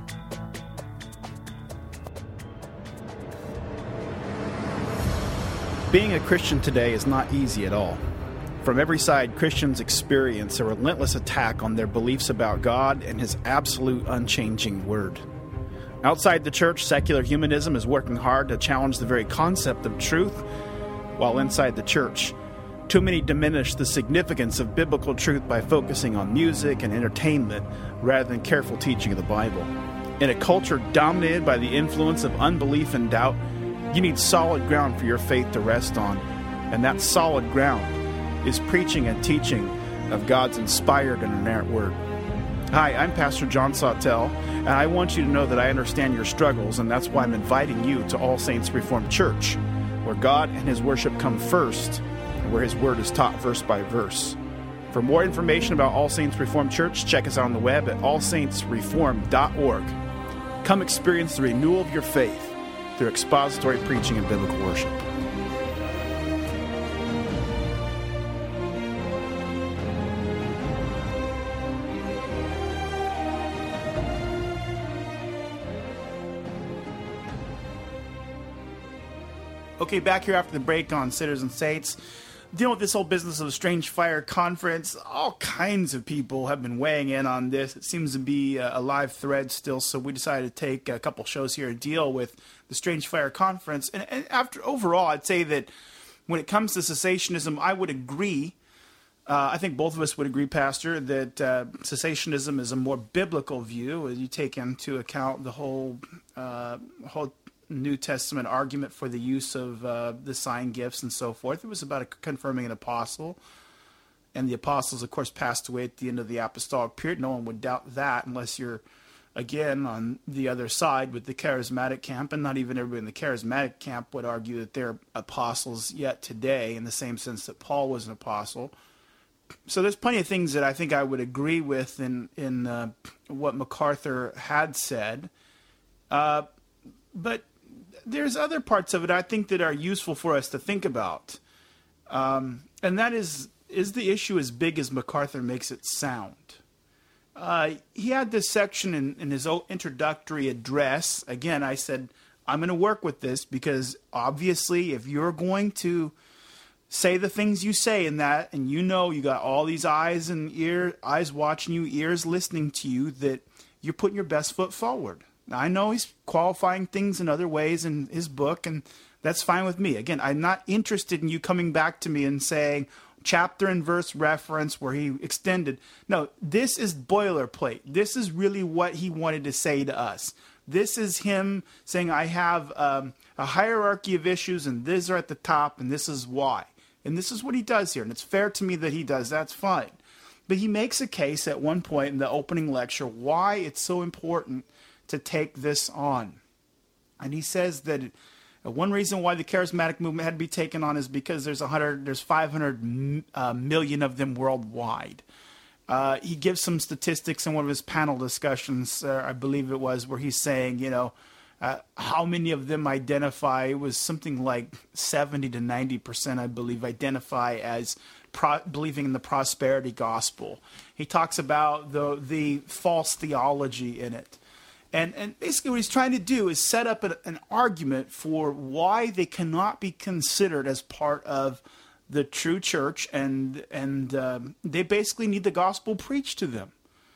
Being a Christian today is not easy at all. From every side, Christians experience a relentless attack on their beliefs about God and His absolute unchanging Word. Outside the church, secular humanism is working hard to challenge the very concept of truth, while inside the church, too many diminish the significance of biblical truth by focusing on music and entertainment rather than careful teaching of the Bible. In a culture dominated by the influence of unbelief and doubt, you need solid ground for your faith to rest on, and that solid ground is preaching and teaching of God's inspired and inerrant Word. Hi, I'm Pastor John Sawtell, and I want you to know that I understand your struggles, and that's why I'm inviting you to All Saints Reformed Church, where God and His worship come first, and where His Word is taught verse by verse. For more information about All Saints Reformed Church, check us out on the web at all saints reformed dot org. Come experience the renewal of your faith through expository preaching and biblical worship. Okay, back here after the break on Sinners and Saints. Dealing with this whole business of the Strange Fire Conference, all kinds of people have been weighing in on this. It seems to be a live thread still, so we decided to take a couple shows here and deal with the Strange Fire Conference. And, and after overall, I'd say that when it comes to cessationism, I would agree Uh, I think both of us would agree, Pastor, that uh, cessationism is a more biblical view as you take into account the whole uh, whole New Testament argument for the use of uh, the sign gifts and so forth. It was about a, confirming an apostle. And the apostles, of course, passed away at the end of the apostolic period. No one would doubt that unless you're, again, on the other side with the charismatic camp. And not even everybody in the charismatic camp would argue that they're apostles yet today in the same sense that Paul was an apostle. So there's plenty of things that I think I would agree with in, in uh, what MacArthur had said. Uh, but there's other parts of it I think that are useful for us to think about. Um, and that is, is the issue as big as MacArthur makes it sound? Uh, he had this section in, in his introductory address. Again, I said, I'm going to work with this because obviously if you're going to say the things you say in that, and you know you got all these eyes and ear, eyes watching you, ears listening to you, that you're putting your best foot forward. Now, I know he's qualifying things in other ways in his book, and that's fine with me. Again, I'm not interested in you coming back to me and saying chapter and verse reference where he extended. No, this is boilerplate. This is really what he wanted to say to us. This is him saying, I have um, a hierarchy of issues, and these are at the top, and this is why. And this is what he does here, and it's fair to me that he does. That's fine. But he makes a case at one point in the opening lecture why it's so important to take this on. And he says that it, one reason why the charismatic movement had to be taken on is because there's one hundred, there's five hundred uh, million of them worldwide. Uh, he gives some statistics in one of his panel discussions, uh, I believe it was, where he's saying, you know, Uh, how many of them identify, it was something like seventy to ninety percent, I believe, identify as pro- believing in the prosperity gospel. He talks about the the false theology in it. And, and basically what he's trying to do is set up an, an argument for why they cannot be considered as part of the true church, and, and um, they basically need the gospel preached to them.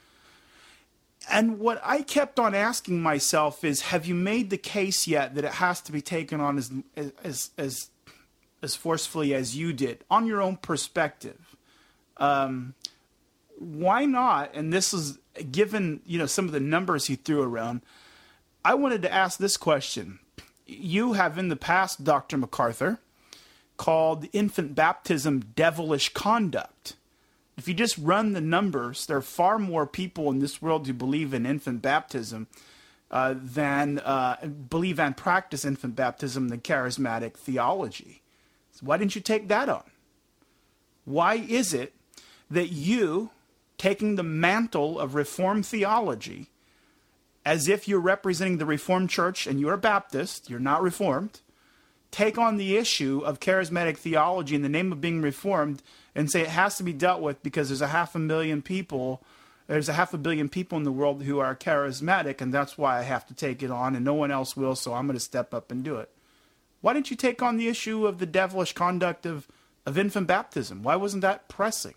And what I kept on asking myself is, have you made the case yet that it has to be taken on as as as, as forcefully as you did, on your own perspective? Um, why not? And this is given, you know, some of the numbers he threw around. I wanted to ask this question. You have in the past, Doctor MacArthur, called infant baptism devilish conduct. If you just run the numbers, there are far more people in this world who believe in infant baptism uh, than uh, believe and practice infant baptism than charismatic theology. So why didn't you take that on? Why is it that you, taking the mantle of Reformed theology, as if you're representing the Reformed Church and you're a Baptist, you're not Reformed, take on the issue of charismatic theology in the name of being Reformed and say it has to be dealt with because there's a half a million people, there's a half a billion people in the world who are charismatic, and that's why I have to take it on, and no one else will, so I'm going to step up and do it. Why didn't you take on the issue of the devilish conduct of, of infant baptism? Why wasn't that pressing?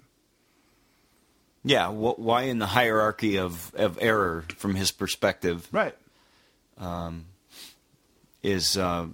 Yeah, wh- why in the hierarchy of, of error, from his perspective, right, um, is... Uh,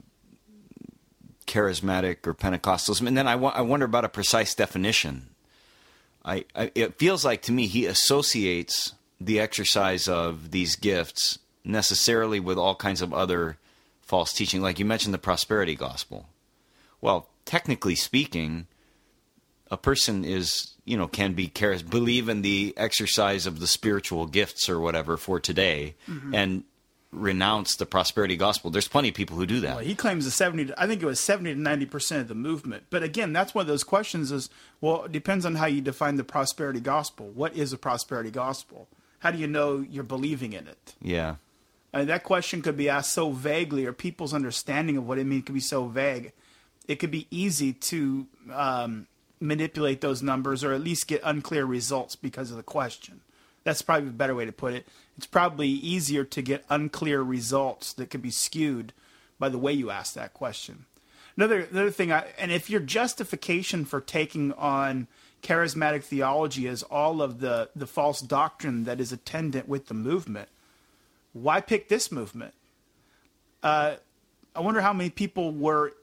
charismatic or Pentecostalism, and then I, wa- I wonder about a precise definition. I, I it feels like to me he associates the exercise of these gifts necessarily with all kinds of other false teaching, like you mentioned the prosperity gospel. Well, technically speaking, a person is you know can be charis- believe in the exercise of the spiritual gifts or whatever for today, mm-hmm. and renounce the prosperity gospel. There's plenty of people who do that. Well, he claims the seventy. To, I think it was seventy to ninety percent of the movement. But again, that's one of those questions. Is well, it depends on how you define the prosperity gospel. What is a prosperity gospel? How do you know you're believing in it? Yeah, and that question could be asked so vaguely, or people's understanding of what it means could be so vague. It could be easy to um, manipulate those numbers, or at least get unclear results because of the question. That's probably a better way to put it. It's probably easier to get unclear results that could be skewed by the way you ask that question. Another another thing, I, and if your justification for taking on charismatic theology is all of the, the false doctrine that is attendant with the movement, why pick this movement? Uh, I wonder how many people were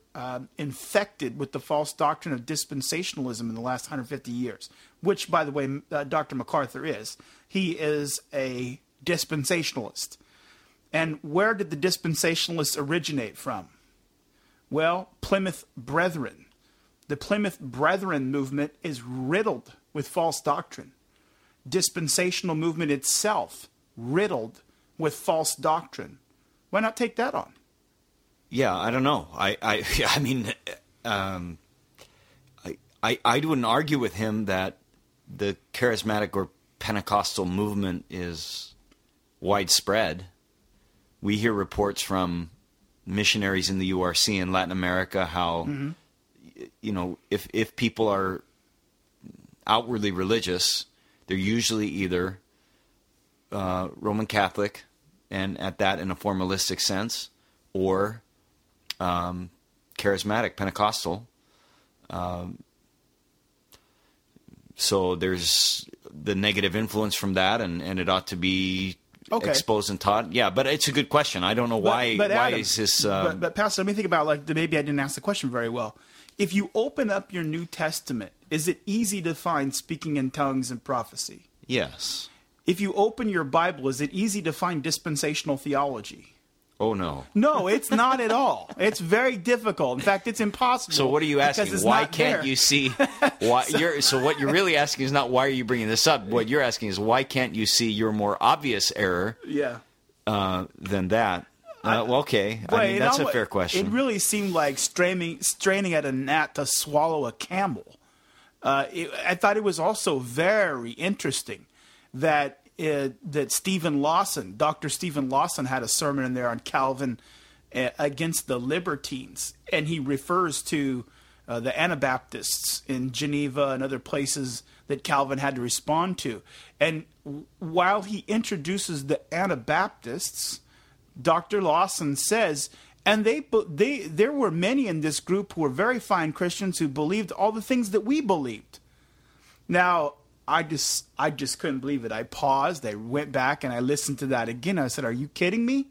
uh, infected with the false doctrine of dispensationalism in the last one hundred fifty years, which, by the way, uh, Doctor MacArthur is. He is a dispensationalist. And where did the dispensationalists originate from? Well, Plymouth Brethren. The Plymouth Brethren movement is riddled with false doctrine. Dispensational movement itself riddled with false doctrine. Why not take that on? Yeah, I don't know. I, I, I mean, um, I, I, I wouldn't argue with him that the charismatic or Pentecostal movement is widespread. We hear reports from missionaries in the U R C in Latin America how, mm-hmm. you know, if if people are outwardly religious, they're usually either uh, Roman Catholic, and at that in a formalistic sense, or um, charismatic, Pentecostal. Um, so there's the negative influence from that, and, and it ought to be okay. exposed and taught. Yeah, but it's a good question. I don't know why. But, but why Adam, is this? Um, but, but Pastor, let me think about like maybe I didn't ask the question very well. If you open up your New Testament, is it easy to find speaking in tongues and prophecy? Yes. If you open your Bible, is it easy to find dispensational theology? Oh, no. No, it's not at all. It's very difficult. In fact, it's impossible. So what are you asking? Why can't there. you see? Why so, you're, so what you're really asking is not why are you bringing this up. What you're asking is why can't you see your more obvious error yeah. uh, than that? Uh, well, okay. I mean, that's a fair question. It really seemed like straining, straining at a gnat to swallow a camel. Uh, it, I thought it was also very interesting that uh, that Stephen Lawson, Doctor Stephen Lawson, had a sermon in there on Calvin uh, against the libertines, and he refers to uh, the Anabaptists in Geneva and other places that Calvin had to respond to. And w- while he introduces the Anabaptists, Doctor Lawson says, and they they there were many in this group who were very fine Christians who believed all the things that we believed. Now, I just I just couldn't believe it. I paused, I went back, and I listened to that again. I said, are you kidding me?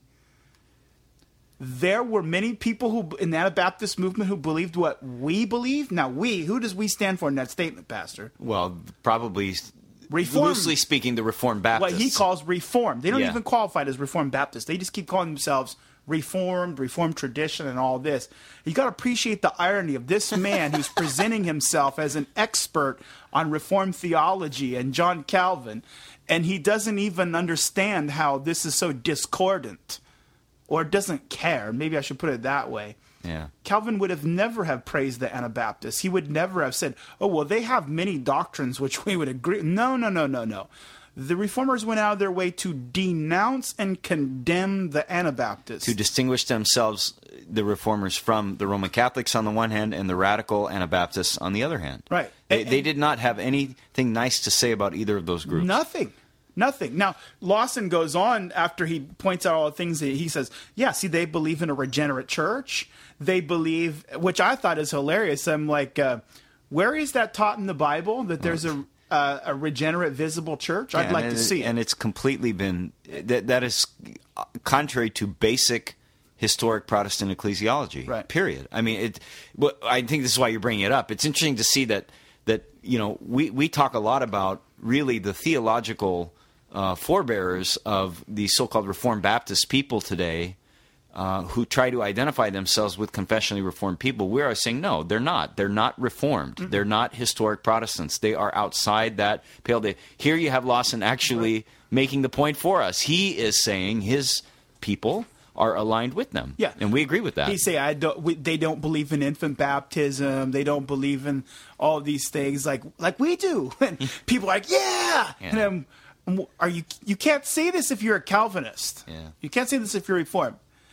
There were many people who in the Anabaptist movement who believed what we believe. Now, we, who does we stand for in that statement, Pastor? Well, probably... Reformed. Loosely speaking, the Reformed Baptists. What he calls Reformed. They don't yeah. even qualify as Reformed Baptists. They just keep calling themselves Reformed, Reformed tradition, and all this. You got to appreciate the irony of this man who's presenting himself as an expert on Reformed theology and John Calvin, and he doesn't even understand how this is so discordant, or doesn't care. Maybe I should put it that way. Yeah. Calvin would have never have praised the Anabaptists. He would never have said, oh, well, they have many doctrines which we would agree. No, no, no, no, no. The Reformers went out of their way to denounce and condemn the Anabaptists. To distinguish themselves, the Reformers, from the Roman Catholics on the one hand and the radical Anabaptists on the other hand. Right. They, and, they did not have anything nice to say about either of those groups. Nothing. Nothing. Now, Lawson goes on after he points out all the things that he says, yeah, see, they believe in a regenerate church. They believe, which I thought is hilarious. I'm like, uh, where is that taught in the Bible, that there's a uh, a regenerate visible church? I'd yeah, like and to it, see it. And it's completely been, that, that is contrary to basic historic Protestant ecclesiology, right. period. I mean, it. Well, I think this is why you're bringing it up. It's interesting to see that, that you know, we, we talk a lot about really the theological Uh, forebearers of the so-called Reformed Baptist people today uh, who try to identify themselves with confessionally Reformed people. We are saying, no, they're not. They're not Reformed. Mm-hmm. They're not historic Protestants. They are outside that pale. They, here you have Lawson actually right. making the point for us. He is saying his people are aligned with them. Yeah. And we agree with that. He say I don't. We, they don't believe in infant baptism. They don't believe in all these things like like we do. And people are like, yeah. yeah. And then, Are you? You can't say this if you're a Calvinist. Yeah. You can't say this if you're Reformed.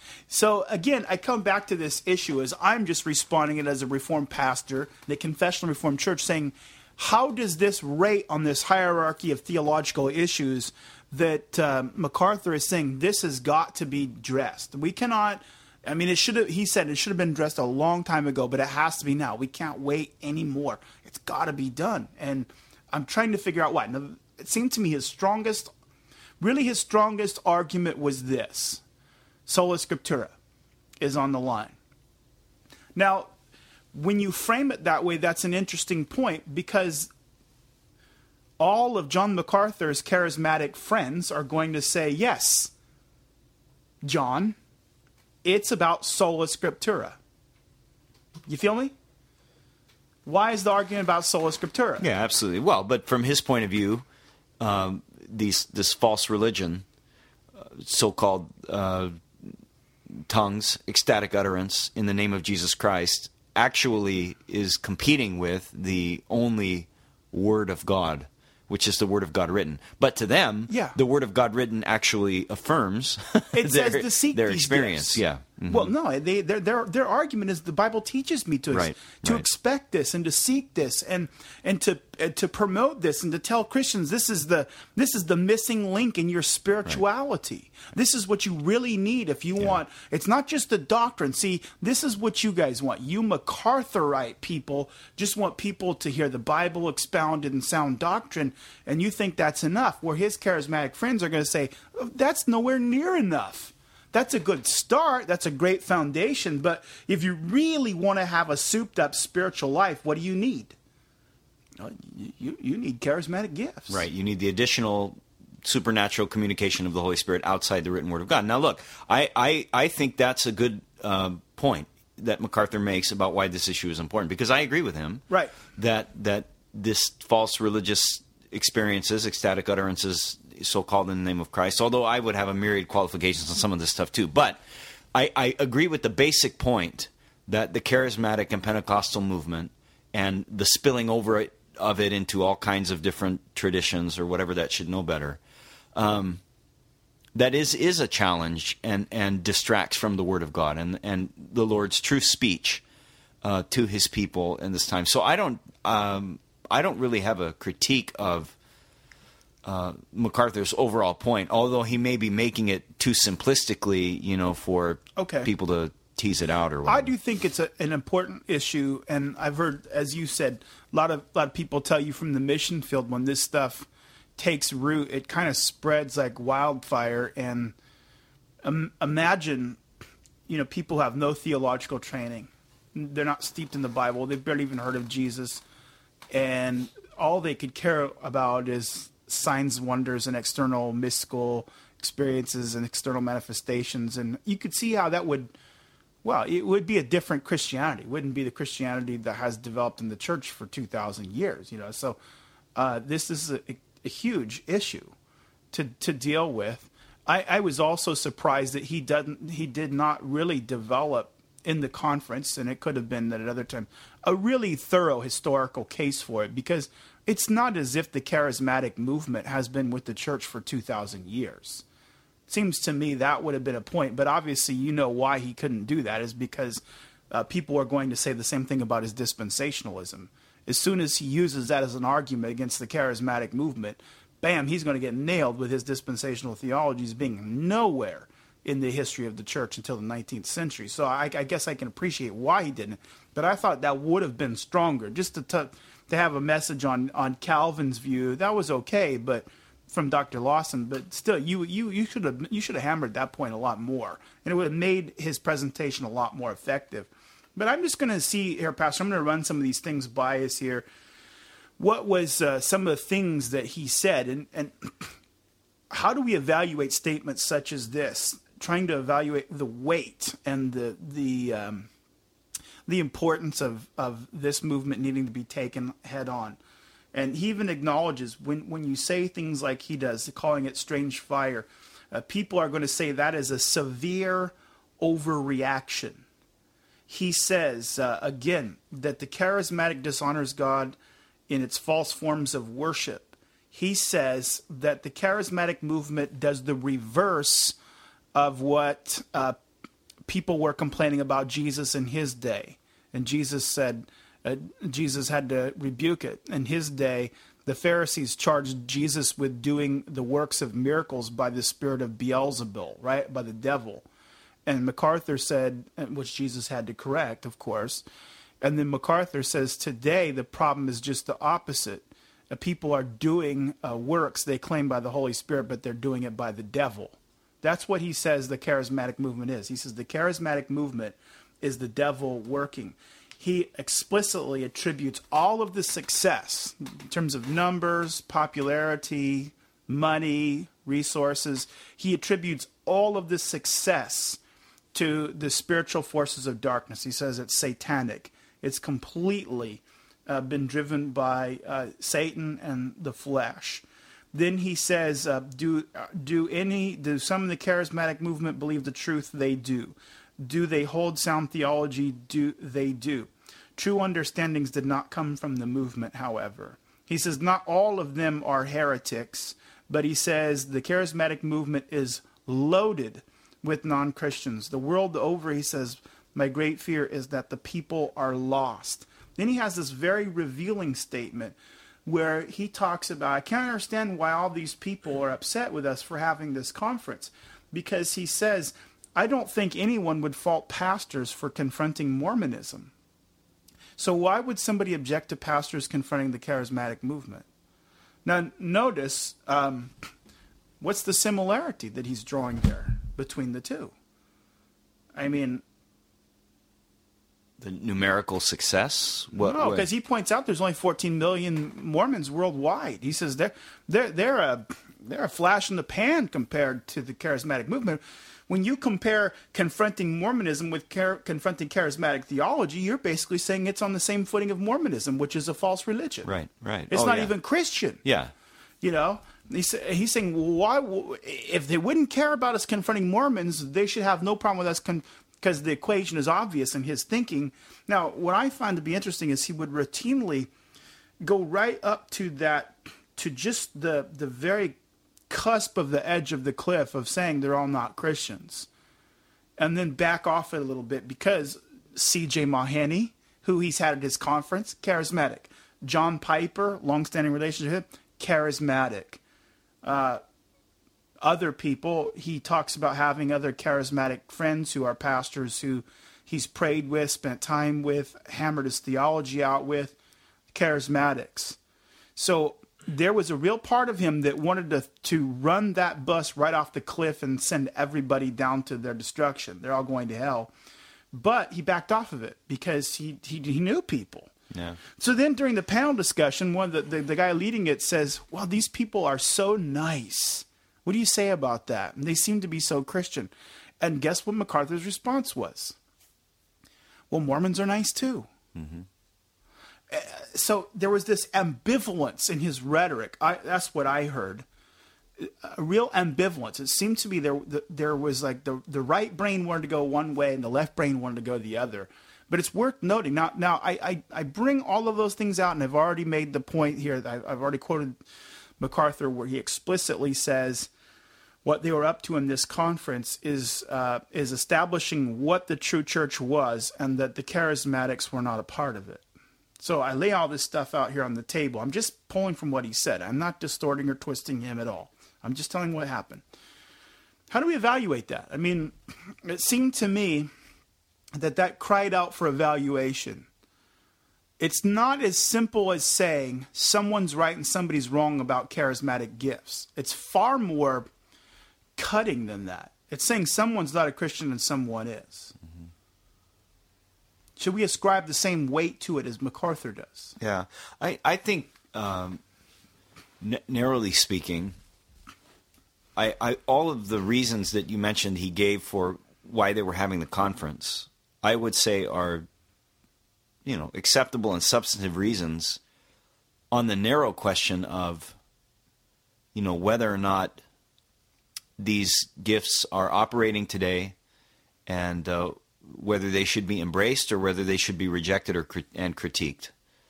So again, I come back to this issue as I'm just responding it as a Reformed pastor, the Confessional Reformed Church, saying, how does this rate on this hierarchy of theological issues that um, MacArthur is saying this has got to be addressed? We cannot. I mean, it should have. He said it should have been addressed a long time ago, but it has to be now. We can't wait anymore. It's got to be done, and I'm trying to figure out why. Now, it seemed to me his strongest, really his strongest argument was this. Sola Scriptura is on the line. Now, when you frame it that way, that's an interesting point, because all of John MacArthur's charismatic friends are going to say, yes, John, it's about sola scriptura. You feel me? Why is the argument about sola scriptura? Yeah, absolutely. Well, but from his point of view, um, these this false religion, uh, so-called uh, tongues, ecstatic utterance in the name of Jesus Christ, actually is competing with the only Word of God, which is the Word of God written. But to them, yeah. the Word of God written actually affirms it their, says to seek their these experience. gifts. Yeah. Mm-hmm. Well, no, they, their, their their argument is the Bible teaches me to ex- Right, to right. expect this and to seek this and and to uh, to promote this and to tell Christians this is the this is the missing link in your spirituality. Right. This is what you really need if you Yeah. want. It's not just the doctrine. See, this is what you guys want. You MacArthurite people just want people to hear the Bible expounded in sound doctrine, and you think that's enough. Where his charismatic friends are going to say, that's nowhere near enough. That's a good start. That's a great foundation. But if you really want to have a souped-up spiritual life, what do you need? You, you need charismatic gifts. Right. You need the additional supernatural communication of the Holy Spirit outside the written Word of God. Now, look, I, I, I think that's a good um, point that MacArthur makes about why this issue is important, because I agree with him. Right. That, that this false religious experiences, ecstatic utterances, so-called in the name of Christ, although I would have a myriad qualifications on some of this stuff too. But I, I agree with the basic point that the charismatic and Pentecostal movement and the spilling over it, of it into all kinds of different traditions or whatever that should know better, um, that is is a challenge and, and distracts from the Word of God and, and the Lord's true speech uh, to His people in this time. So I don't um, I don't really have a critique of Uh, MacArthur's overall point, although he may be making it too simplistically, you know, for Okay. people to tease it out or whatever. I do think it's a, an important issue, and I've heard, as you said, a lot of a lot of people tell you from the mission field when this stuff takes root, it kind of spreads like wildfire. And um, imagine, you know, people have no theological training; they're not steeped in the Bible; they've barely even heard of Jesus, and all they could care about is signs, wonders, and external mystical experiences and external manifestations. And you could see how that would, well, it would be a different Christianity. It wouldn't be the Christianity that has developed in the church for two thousand years, you know. So uh, this is a, a huge issue to to deal with. I, I was also surprised that he doesn't he did not really develop in the conference, and it could have been at another time, a really thorough historical case for it, because it's not as if the charismatic movement has been with the church for two thousand years. It seems to me that would have been a point, but obviously you know why he couldn't do that is because uh, people are going to say the same thing about his dispensationalism. As soon as he uses that as an argument against the charismatic movement, bam, he's going to get nailed with his dispensational theologies being nowhere in the history of the church until the nineteenth century. So I, I guess I can appreciate why he didn't, but I thought that would have been stronger. Just to t- to have a message on, on Calvin's view, that was okay, but from Doctor Lawson, but still, you you you should have you should have hammered that point a lot more, and it would have made his presentation a lot more effective. But I'm just going to see here, Pastor. I'm going to run some of these things by us here. What was uh, some of the things that he said, and and how do we evaluate statements such as this? Trying to evaluate the weight and the the um, the importance of, of this movement needing to be taken head on. And he even acknowledges when, when you say things like he does, calling it strange fire, uh, people are going to say that is a severe overreaction. He says, uh, again, that the charismatic dishonors God in its false forms of worship. He says that the charismatic movement does the reverse of what uh, people were complaining about Jesus in his day. And Jesus said, uh, Jesus had to rebuke it. In his day, the Pharisees charged Jesus with doing the works of miracles by the spirit of Beelzebul, right? By the devil. And MacArthur said, which Jesus had to correct, of course. And then MacArthur says, today the problem is just the opposite. Uh, people are doing uh, works they claim by the Holy Spirit, but they're doing it by the devil. That's what he says the charismatic movement is. He says the charismatic movement is the devil working. He explicitly attributes all of the success in terms of numbers, popularity, money, resources. He attributes all of the success to the spiritual forces of darkness. He says it's satanic. It's completely uh, been driven by uh, Satan and the flesh. Then he says, uh, do do any do some of the charismatic movement believe the truth? They do. Do they hold sound theology? Do they do. True understandings did not come from the movement, however. He says not all of them are heretics, but he says the charismatic movement is loaded with non-Christians. The world over, he says, my great fear is that the people are lost. Then he has this very revealing statement where he talks about, I can't understand why all these people are upset with us for having this conference. Because he says, I don't think anyone would fault pastors for confronting Mormonism. So why would somebody object to pastors confronting the charismatic movement? Now, notice, um, what's the similarity that he's drawing there between the two? I mean, the numerical success? What, no, because he points out there's only fourteen million Mormons worldwide. He says they're they're they're a they're a flash in the pan compared to the charismatic movement. When you compare confronting Mormonism with char- confronting charismatic theology, you're basically saying it's on the same footing of Mormonism, which is a false religion. Right, right. It's oh, not yeah. even Christian. Yeah. You know, he's, he's saying, why? If they wouldn't care about us confronting Mormons, they should have no problem with us con- because the equation is obvious in his thinking. Now, what I find to be interesting is he would routinely go right up to that, to just the the very cusp of the edge of the cliff of saying they're all not Christians, and then back off it a little bit because C J Mahoney, who he's had at his conference, charismatic. John Piper, long-standing relationship, charismatic. Uh, other people, he talks about having other charismatic friends who are pastors who he's prayed with, spent time with, hammered his theology out with, charismatics. So there was a real part of him that wanted to, to run that bus right off the cliff and send everybody down to their destruction. They're all going to hell. But he backed off of it because he, he, he knew people. Yeah. So then during the panel discussion, one the, the, the guy leading it says, well, these people are so nice. What do you say about that? And they seem to be so Christian. And guess what MacArthur's response was? Well, Mormons are nice too. Mm-hmm. Uh, so there was this ambivalence in his rhetoric. I, that's what I heard. A real ambivalence. It seemed to be there there was like the, the right brain wanted to go one way and the left brain wanted to go the other. But it's worth noting. Now, now I, I, I bring all of those things out, and I've already made the point here. That I've already quoted MacArthur where he explicitly says what they were up to in this conference is uh, is establishing what the true church was and that the charismatics were not a part of it. So I lay all this stuff out here on the table. I'm just pulling from what he said. I'm not distorting or twisting him at all. I'm just telling what happened. How do we evaluate that? I mean, it seemed to me that that cried out for evaluation. It's not as simple as saying someone's right and somebody's wrong about charismatic gifts. It's far more cutting than that. It's saying someone's not a Christian and someone is. Mm-hmm. Should we ascribe the same weight to it as MacArthur does? Yeah. I, I think, um, n- narrowly speaking, I, I all of the reasons that you mentioned he gave for why they were having the conference, I would say are, you know, acceptable and substantive reasons on the narrow question of, you know, whether or not these gifts are operating today and uh, whether they should be embraced or whether they should be rejected or crit- and critiqued.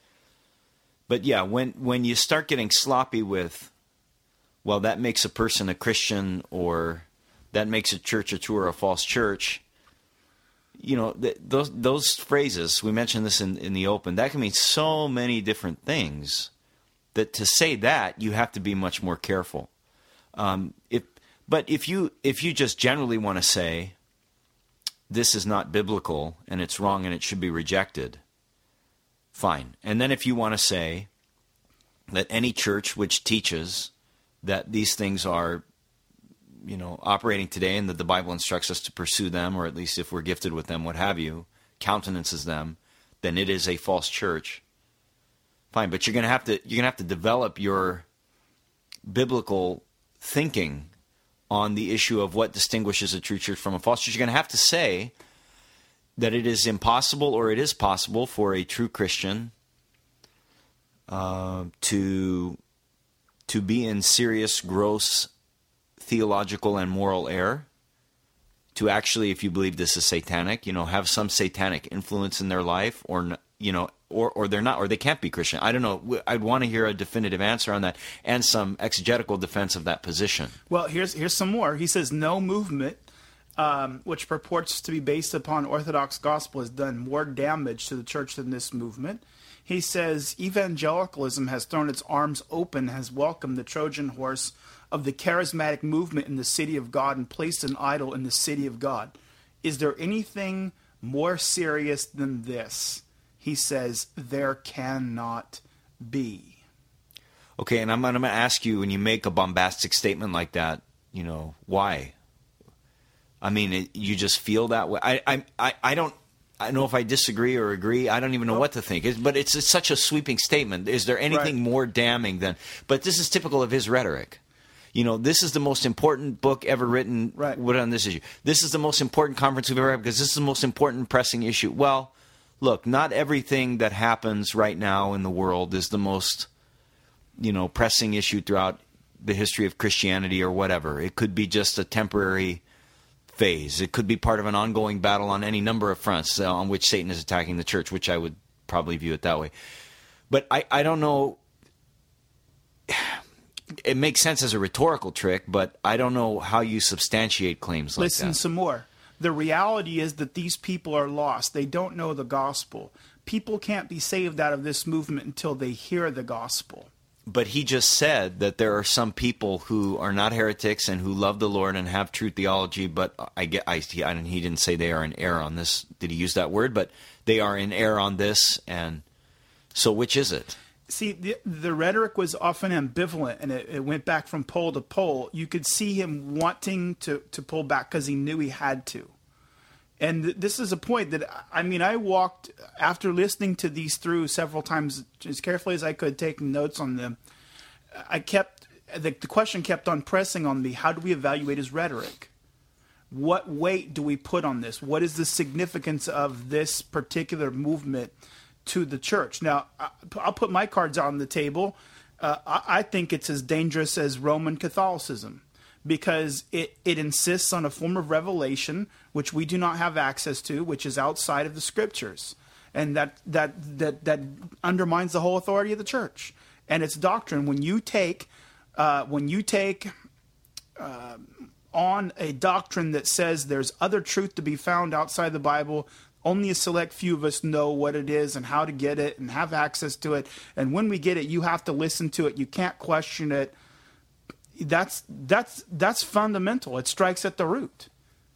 But yeah, when when you start getting sloppy with, well, that makes a person a Christian or that makes a church a true or a false church, you know, th- those those phrases, we mentioned this in, in the open, that can mean so many different things that to say that, you have to be much more careful. Um, if But if you if you just generally want to say, this is not biblical and it's wrong and it should be rejected, fine. And then if you want to say that any church which teaches that these things are, you know, operating today and that the Bible instructs us to pursue them, or at least if we're gifted with them, what have you, countenances them, then it is a false church. Fine, but you're going to have to you're going to have to develop your biblical thinking on the issue of what distinguishes a true church from a false church. You're going to have to say that it is impossible or it is possible for a true Christian uh, to to be in serious, gross theological and moral error, to actually, if you believe this is satanic, you know, have some satanic influence in their life, or, you know, or, or they're not, or they can't be Christian. I don't know. I'd want to hear a definitive answer on that and some exegetical defense of that position. Well, here's here's some more. He says, no movement um, which purports to be based upon Orthodox gospel has done more damage to the church than this movement. He says, evangelicalism has thrown its arms open, has welcomed the Trojan horse of the charismatic movement in the city of God and placed an idol in the city of God. Is there anything more serious than this? He says, there cannot be. Okay, and I'm, I'm going to ask you, when you make a bombastic statement like that, you know, why? I mean, it, you just feel that way? I, I, I, I don't I don't know if I disagree or agree. I don't even know well, what to think. It's, but it's, it's such a sweeping statement. Is there anything right. more damning than... But this is typical of his rhetoric. You know, this is the most important book ever written right. on this issue. This is the most important conference we've ever had because this is the most important pressing issue. Well, look, not everything that happens right now in the world is the most, you know, pressing issue throughout the history of Christianity or whatever. It could be just a temporary phase. It could be part of an ongoing battle on any number of fronts uh, on which Satan is attacking the church, which I would probably view it that way. But I, I don't know... It makes sense as a rhetorical trick, but I don't know how you substantiate claims like Listen that. Listen some more. The reality is that these people are lost. They don't know the gospel. People can't be saved out of this movement until they hear the gospel. But he just said that there are some people who are not heretics and who love the Lord and have true theology, but I get, I, he, I, he didn't say they are in error on this. Did he use that word? But they are in error on this, and so which is it? See, the, the rhetoric was often ambivalent, and it, it went back from pole to pole. You could see him wanting to, to pull back because he knew he had to. And th- this is a point that, I mean, I walked, after listening to these through several times, as carefully as I could, taking notes on them, I kept, the, the question kept on pressing on me, how do we evaluate his rhetoric? What weight do we put on this? What is the significance of this particular movement to the church? Now, I'll put my cards on the table. Uh, I think it's as dangerous as Roman Catholicism because it, it insists on a form of revelation which we do not have access to, which is outside of the scriptures. And that that that, that undermines the whole authority of the church and its doctrine. When you take, uh, when you take uh, on a doctrine that says there's other truth to be found outside the Bible, only a select few of us know what it is and how to get it and have access to it. And when we get it, you have to listen to it. You can't question it. That's that's that's fundamental. It strikes at the root.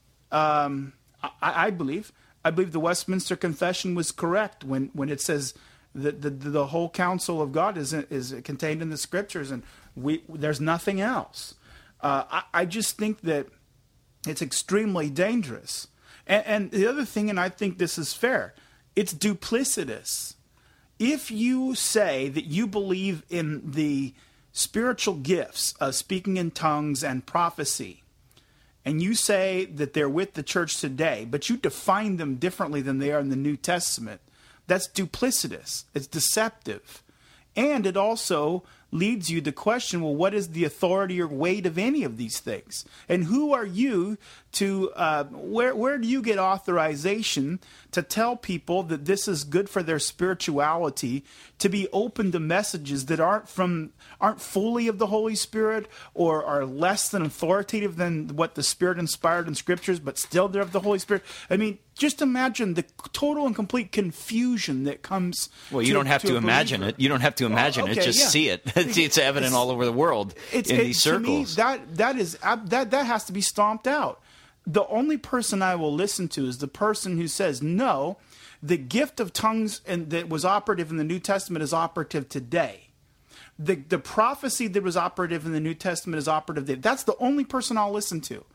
Um, I, I believe. I believe the Westminster Confession was correct when, when it says that the, the whole counsel of God is is contained in the Scriptures, and we there's nothing else. Uh, I, I just think that it's extremely dangerous. And, and the other thing, and I think this is fair, it's duplicitous. If you say that you believe in the spiritual gifts of speaking in tongues and prophecy, and you say that they're with the church today, but you define them differently than they are in the New Testament, that's duplicitous. It's deceptive. And it also leads you to question, well, what is the authority or weight of any of these things? And who are you to, uh, where where do you get authorization to tell people that this is good for their spirituality, to be open to messages that aren't from, aren't fully of the Holy Spirit or are less than authoritative than what the Spirit inspired in Scriptures, but still they're of the Holy Spirit? I mean, just imagine the total and complete confusion that comes. Well, you to, don't have to, to imagine it. You don't have to imagine well, okay, it. Just yeah. see it. It's evident it's, all over the world it's, in it, these circles. To me, that that is that that has to be stomped out. The only person I will listen to is the person who says, no, the gift of tongues and that was operative in the New Testament is operative today. The the prophecy that was operative in the New Testament is operative today. That's the only person I'll listen to.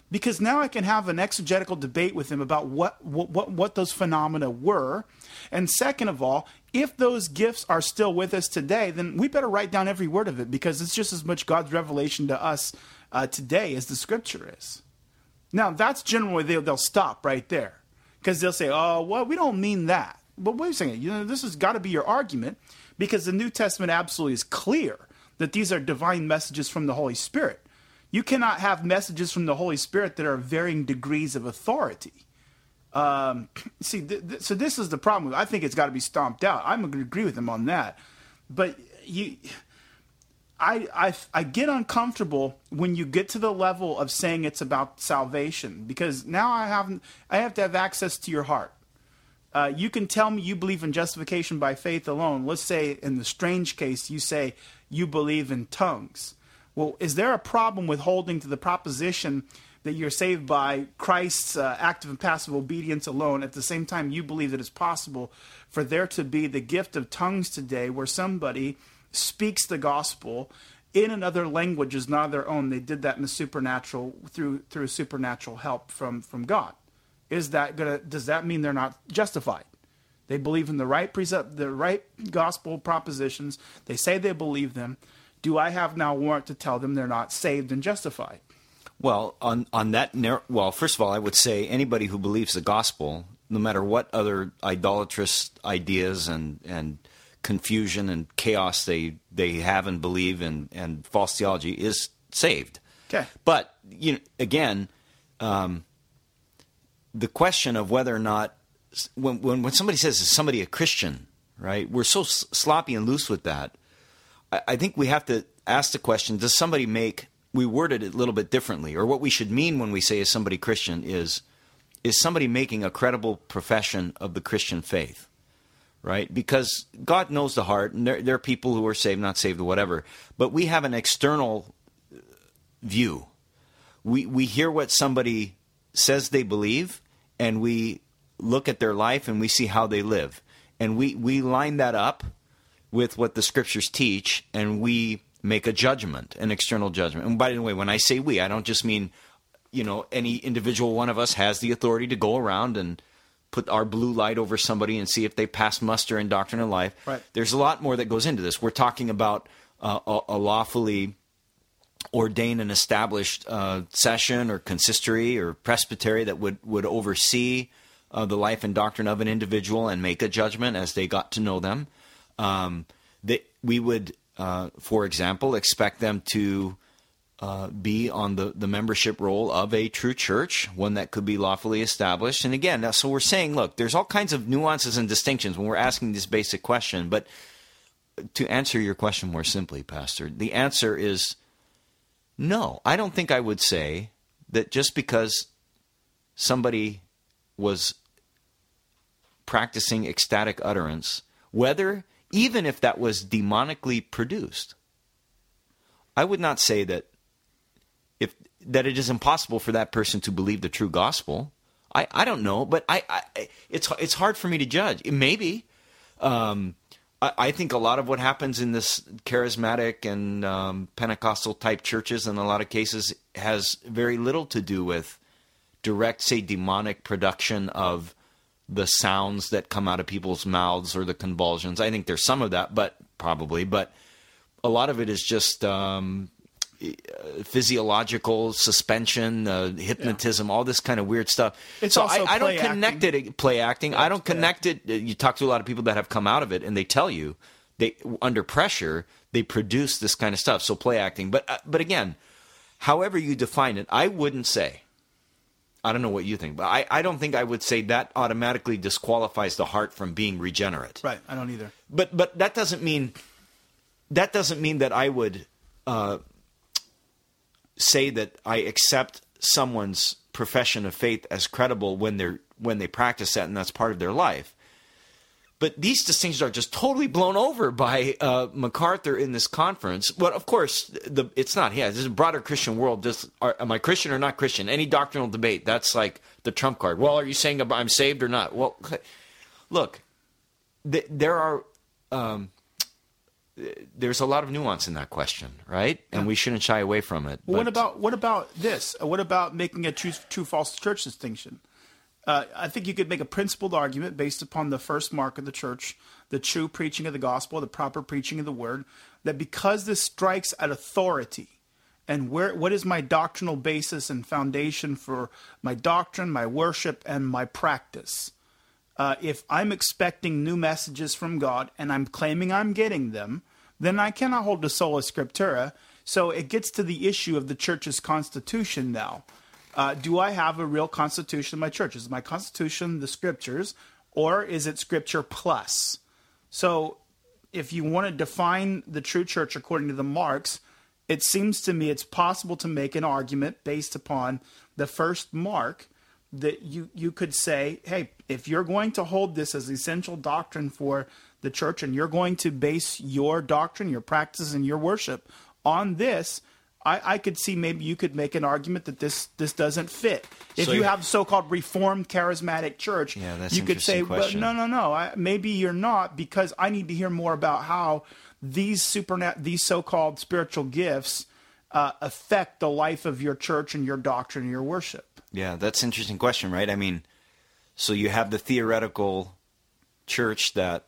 because now I can have an exegetical debate with him about what, what, what, what those phenomena were. And second of all, if those gifts are still with us today, then we better write down every word of it, because it's just as much God's revelation to us uh, today as the Scripture is. Now, that's generally, they'll, they'll stop right there, because they'll say, oh, well, we don't mean that. But wait a second, you know, this has got to be your argument, because the New Testament absolutely is clear that these are divine messages from the Holy Spirit. You cannot have messages from the Holy Spirit that are varying degrees of authority. Um, see, th- th- so this is the problem. I think it's got to be stomped out. I'm going to agree with him on that. But you, I, I, I get uncomfortable when you get to the level of saying it's about salvation, because now I have, I have to have access to your heart. Uh, you can tell me you believe in justification by faith alone. Let's say in the strange case, you say you believe in tongues. Well, is there a problem with holding to the proposition that you're saved by Christ's uh, active and passive obedience alone, at the same time you believe that it's possible for there to be the gift of tongues today, where somebody speaks the gospel in another language is not their own? They did that in the supernatural, through through supernatural help from, from God. Is that gonna? Does that mean they're not justified? They believe in the right precept, the right gospel propositions. They say they believe them. Do I have now warrant to tell them they're not saved and justified? Well, on on that, well, first of all, I would say anybody who believes the gospel, no matter what other idolatrous ideas and and confusion and chaos they they have and believe and and false theology, is saved. Okay. But you know, again, um, the question of whether or not, when when when somebody says, is somebody a Christian, right? We're so s- sloppy and loose with that. I, I think we have to ask the question: does somebody make? We worded it a little bit differently, or what we should mean when we say is somebody Christian is, is somebody making a credible profession of the Christian faith, right? Because God knows the heart, and there, there are people who are saved, not saved, or whatever, but we have an external view. We we hear what somebody says they believe, and we look at their life, and we see how they live, and we, we line that up with what the Scriptures teach, and we make a judgment, an external judgment. And by the way, when I say we, I don't just mean, you know, any individual one of us has the authority to go around and put our blue light over somebody and see if they pass muster in doctrine and life. Right. There's a lot more that goes into this. We're talking about uh, a, a lawfully ordained and established uh, session or consistory or presbytery that would, would oversee uh, the life and doctrine of an individual and make a judgment as they got to know them. Um, that we would... Uh, for example, expect them to uh, be on the, the membership roll of a true church, one that could be lawfully established. And again, so we're saying, look, there's all kinds of nuances and distinctions when we're asking this basic question. But to answer your question more simply, Pastor, the answer is no. I don't think I would say that just because somebody was practicing ecstatic utterance, whether... even if that was demonically produced, I would not say that if that it is impossible for that person to believe the true gospel. I, I don't know, but I, I it's it's hard for me to judge. Maybe um, I, I think a lot of what happens in this charismatic and um, Pentecostal type churches, in a lot of cases, has very little to do with direct, say, demonic production of the sounds that come out of people's mouths or the convulsions. I think there's some of that, but probably, but a lot of it is just um, physiological suspension, uh, hypnotism, yeah. all this kind of weird stuff. It's so also I, I don't play connect acting. it, play acting. Yeah, I don't play connect acting. it. You talk to a lot of people that have come out of it, and they tell you they under pressure they produce this kind of stuff. So play acting, but uh, but again, however you define it, I wouldn't say. I don't know what you think, but I, I don't think I would say that automatically disqualifies the heart from being regenerate. Right, I don't either. But but that doesn't mean that doesn't mean that I would uh, say that I accept someone's profession of faith as credible when they're when they practice that and that's part of their life. But these distinctions are just totally blown over by uh, MacArthur in this conference. But of course, the, it's not. Yeah, this is a broader Christian world. Just, are, am I Christian or not Christian? Any doctrinal debate, that's like the trump card. Well, are you saying I'm saved or not? Well, look, th- there are um, there's a lot of nuance in that question, right? And yeah. we shouldn't shy away from it. Well, what about what about this? What about making a true true false church distinction? Uh, I think you could make a principled argument based upon the first mark of the church, the true preaching of the gospel, the proper preaching of the word, that because this strikes at authority, and where what is my doctrinal basis and foundation for my doctrine, my worship, and my practice? Uh, if I'm expecting new messages from God and I'm claiming I'm getting them, then I cannot hold to sola scriptura. So it gets to the issue of the church's constitution now. Uh, do I have a real constitution in my church? Is my constitution the scriptures, or is it scripture plus? So if you want to define the true church according to the marks, it seems to me it's possible to make an argument based upon the first mark that you, you could say, hey, if you're going to hold this as essential doctrine for the church and you're going to base your doctrine, your practice, and your worship on this, I, I could see maybe you could make an argument that this this doesn't fit. If so you have so-called Reformed Charismatic Church, yeah, that's you could say, well, no, no, no, I, maybe you're not, because I need to hear more about how these supernat- these so-called spiritual gifts uh, affect the life of your church and your doctrine and your worship. Yeah, that's an interesting question, right? I mean, so you have the theoretical church that,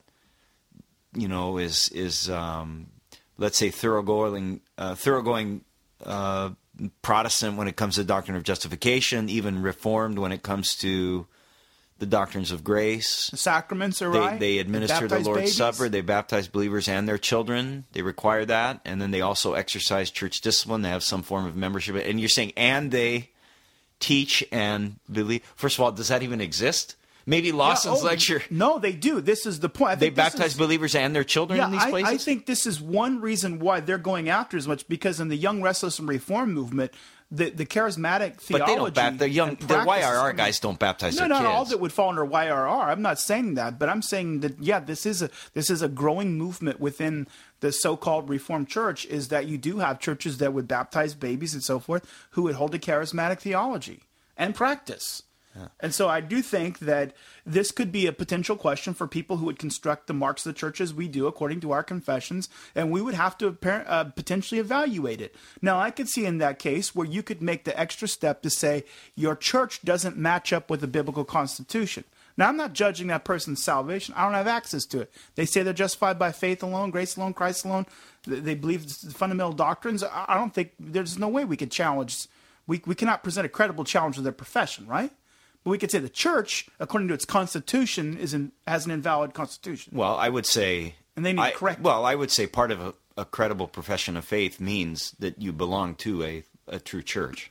you know, is, is um, let's say, thoroughgoing, uh, thoroughgoing uh, Protestant when it comes to the doctrine of justification, even Reformed when it comes to the doctrines of grace. The sacraments are they, right. They administer the Lord's babies. Supper. They baptize believers and their children. They require that. And then they also exercise church discipline. They have some form of membership. And you're saying, and they teach and believe. First of all, does that even exist? Maybe Lawson's yeah, oh, lecture. No, they do. This is the point. I they think baptize is, believers and their children yeah, in these I, places? I think this is one reason why they're going after as much, because in the Young, Restless, and Reform movement, the, the charismatic theology. But they don't baptize. The young, the Y R R guys don't baptize no, their no, kids. No, all that would fall under Y R R. I'm not saying that, but I'm saying that, yeah, this is a this is a growing movement within the so-called Reformed Church, is that you do have churches that would baptize babies and so forth who would hold a charismatic theology and practice. Yeah. And so I do think that this could be a potential question for people who would construct the marks of the church as we do according to our confessions, and we would have to uh, potentially evaluate it. Now, I could see in that case where you could make the extra step to say your church doesn't match up with the biblical constitution. Now, I'm not judging that person's salvation. I don't have access to it. They say they're justified by faith alone, grace alone, Christ alone. They believe the fundamental doctrines. I don't think there's no way we could challenge. We, we cannot present a credible challenge to their profession, right? But we could say the church, according to its constitution, is in, has an invalid constitution. Well, I would say... And they need I, to correct Well, I would say part of a, a credible profession of faith means that you belong to a, a true church.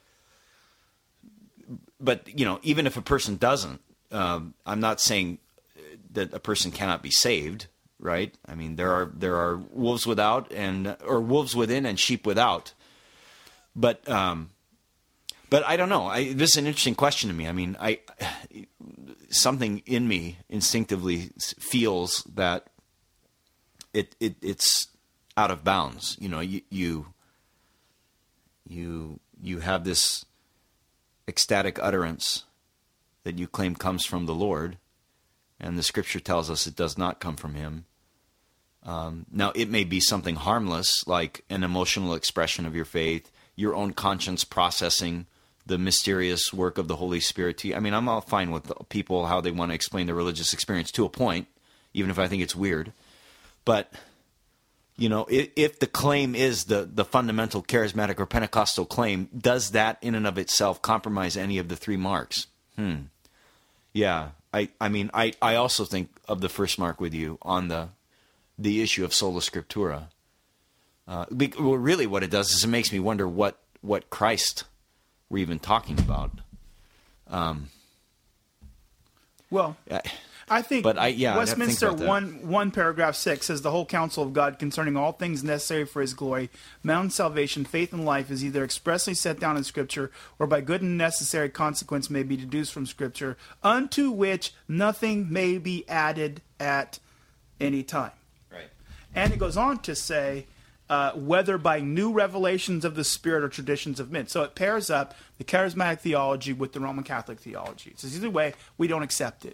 But, you know, even if a person doesn't, um, I'm not saying that a person cannot be saved, right? I mean, there are there are wolves without and or wolves within and sheep without. But... Um, But I don't know. I, this is an interesting question to me. I mean, I something in me instinctively feels that it, it it's out of bounds. You know, you you you you have this ecstatic utterance that you claim comes from the Lord, and the Scripture tells us it does not come from Him. Um, now, it may be something harmless, like an emotional expression of your faith, your own conscience processing the mysterious work of the Holy Spirit to you. I mean, I'm all fine with people, how they want to explain their religious experience to a point, even if I think it's weird. But, you know, if, if the claim is the, the fundamental charismatic or Pentecostal claim, does that in and of itself compromise any of the three marks? Hmm. Yeah. I, I mean, I, I also think of the first mark with you on the the issue of sola scriptura. Uh, well, really what it does is it makes me wonder what, what Christ we're even talking about. Um, well, I, I think but I, yeah, Westminster think one, one paragraph six says the whole counsel of God concerning all things necessary for His glory, man's salvation, faith, and life is either expressly set down in Scripture or by good and necessary consequence may be deduced from Scripture, unto which nothing may be added at any time. Right. And it goes on to say, Uh, whether by new revelations of the Spirit or traditions of men. So it pairs up the charismatic theology with the Roman Catholic theology. It says either way, we don't accept it.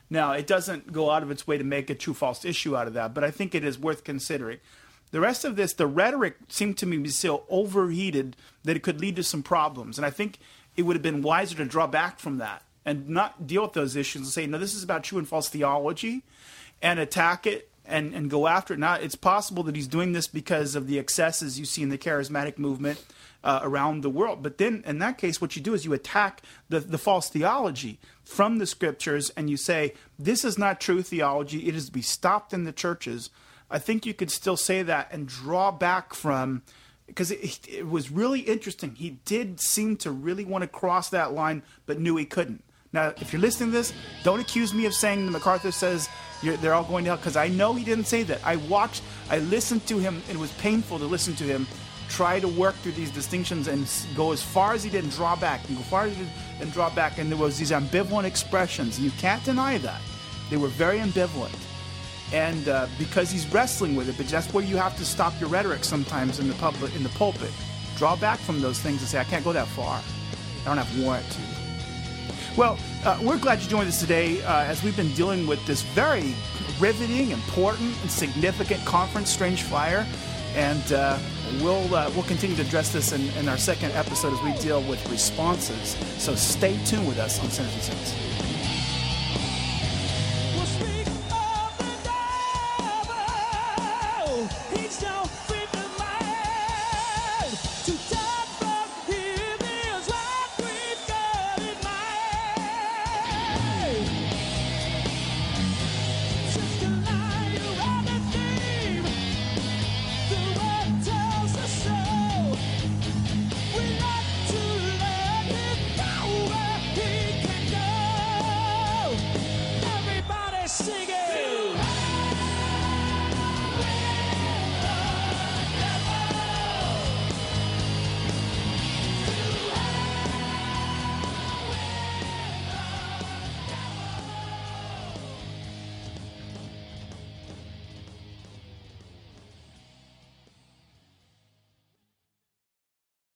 Now, it doesn't go out of its way to make a true-false issue out of that, but I think it is worth considering. The rest of this, the rhetoric seemed to me to be so overheated that it could lead to some problems. And I think it would have been wiser to draw back from that and not deal with those issues and say, no, this is about true and false theology, and attack it and, and go after it. Now, it's possible that he's doing this because of the excesses you see in the charismatic movement uh, around the world. But then, in that case, what you do is you attack the, the false theology from the scriptures, and you say, this is not true theology. It is to be stopped in the churches. I think you could still say that and draw back from, because it, it was really interesting. He did seem to really want to cross that line, but knew he couldn't. Now, if you're listening to this, don't accuse me of saying that MacArthur says you're, they're all going to hell, because I know he didn't say that. I watched, I listened to him, and it was painful to listen to him try to work through these distinctions and go as far as he did and draw back, and go far as he did and draw back. And there was these ambivalent expressions, and you can't deny that. They were very ambivalent. And uh, because he's wrestling with it, but that's where you have to stop your rhetoric sometimes in the public, in the pulpit. Draw back from those things and say, I can't go that far. I don't have warrant to. Well, uh, we're glad you joined us today uh, as we've been dealing with this very riveting, important, and significant conference, Strange Fire. And uh, we'll uh, we'll continue to address this in, in our second episode as we deal with responses. So stay tuned with us on Sinners and Saints.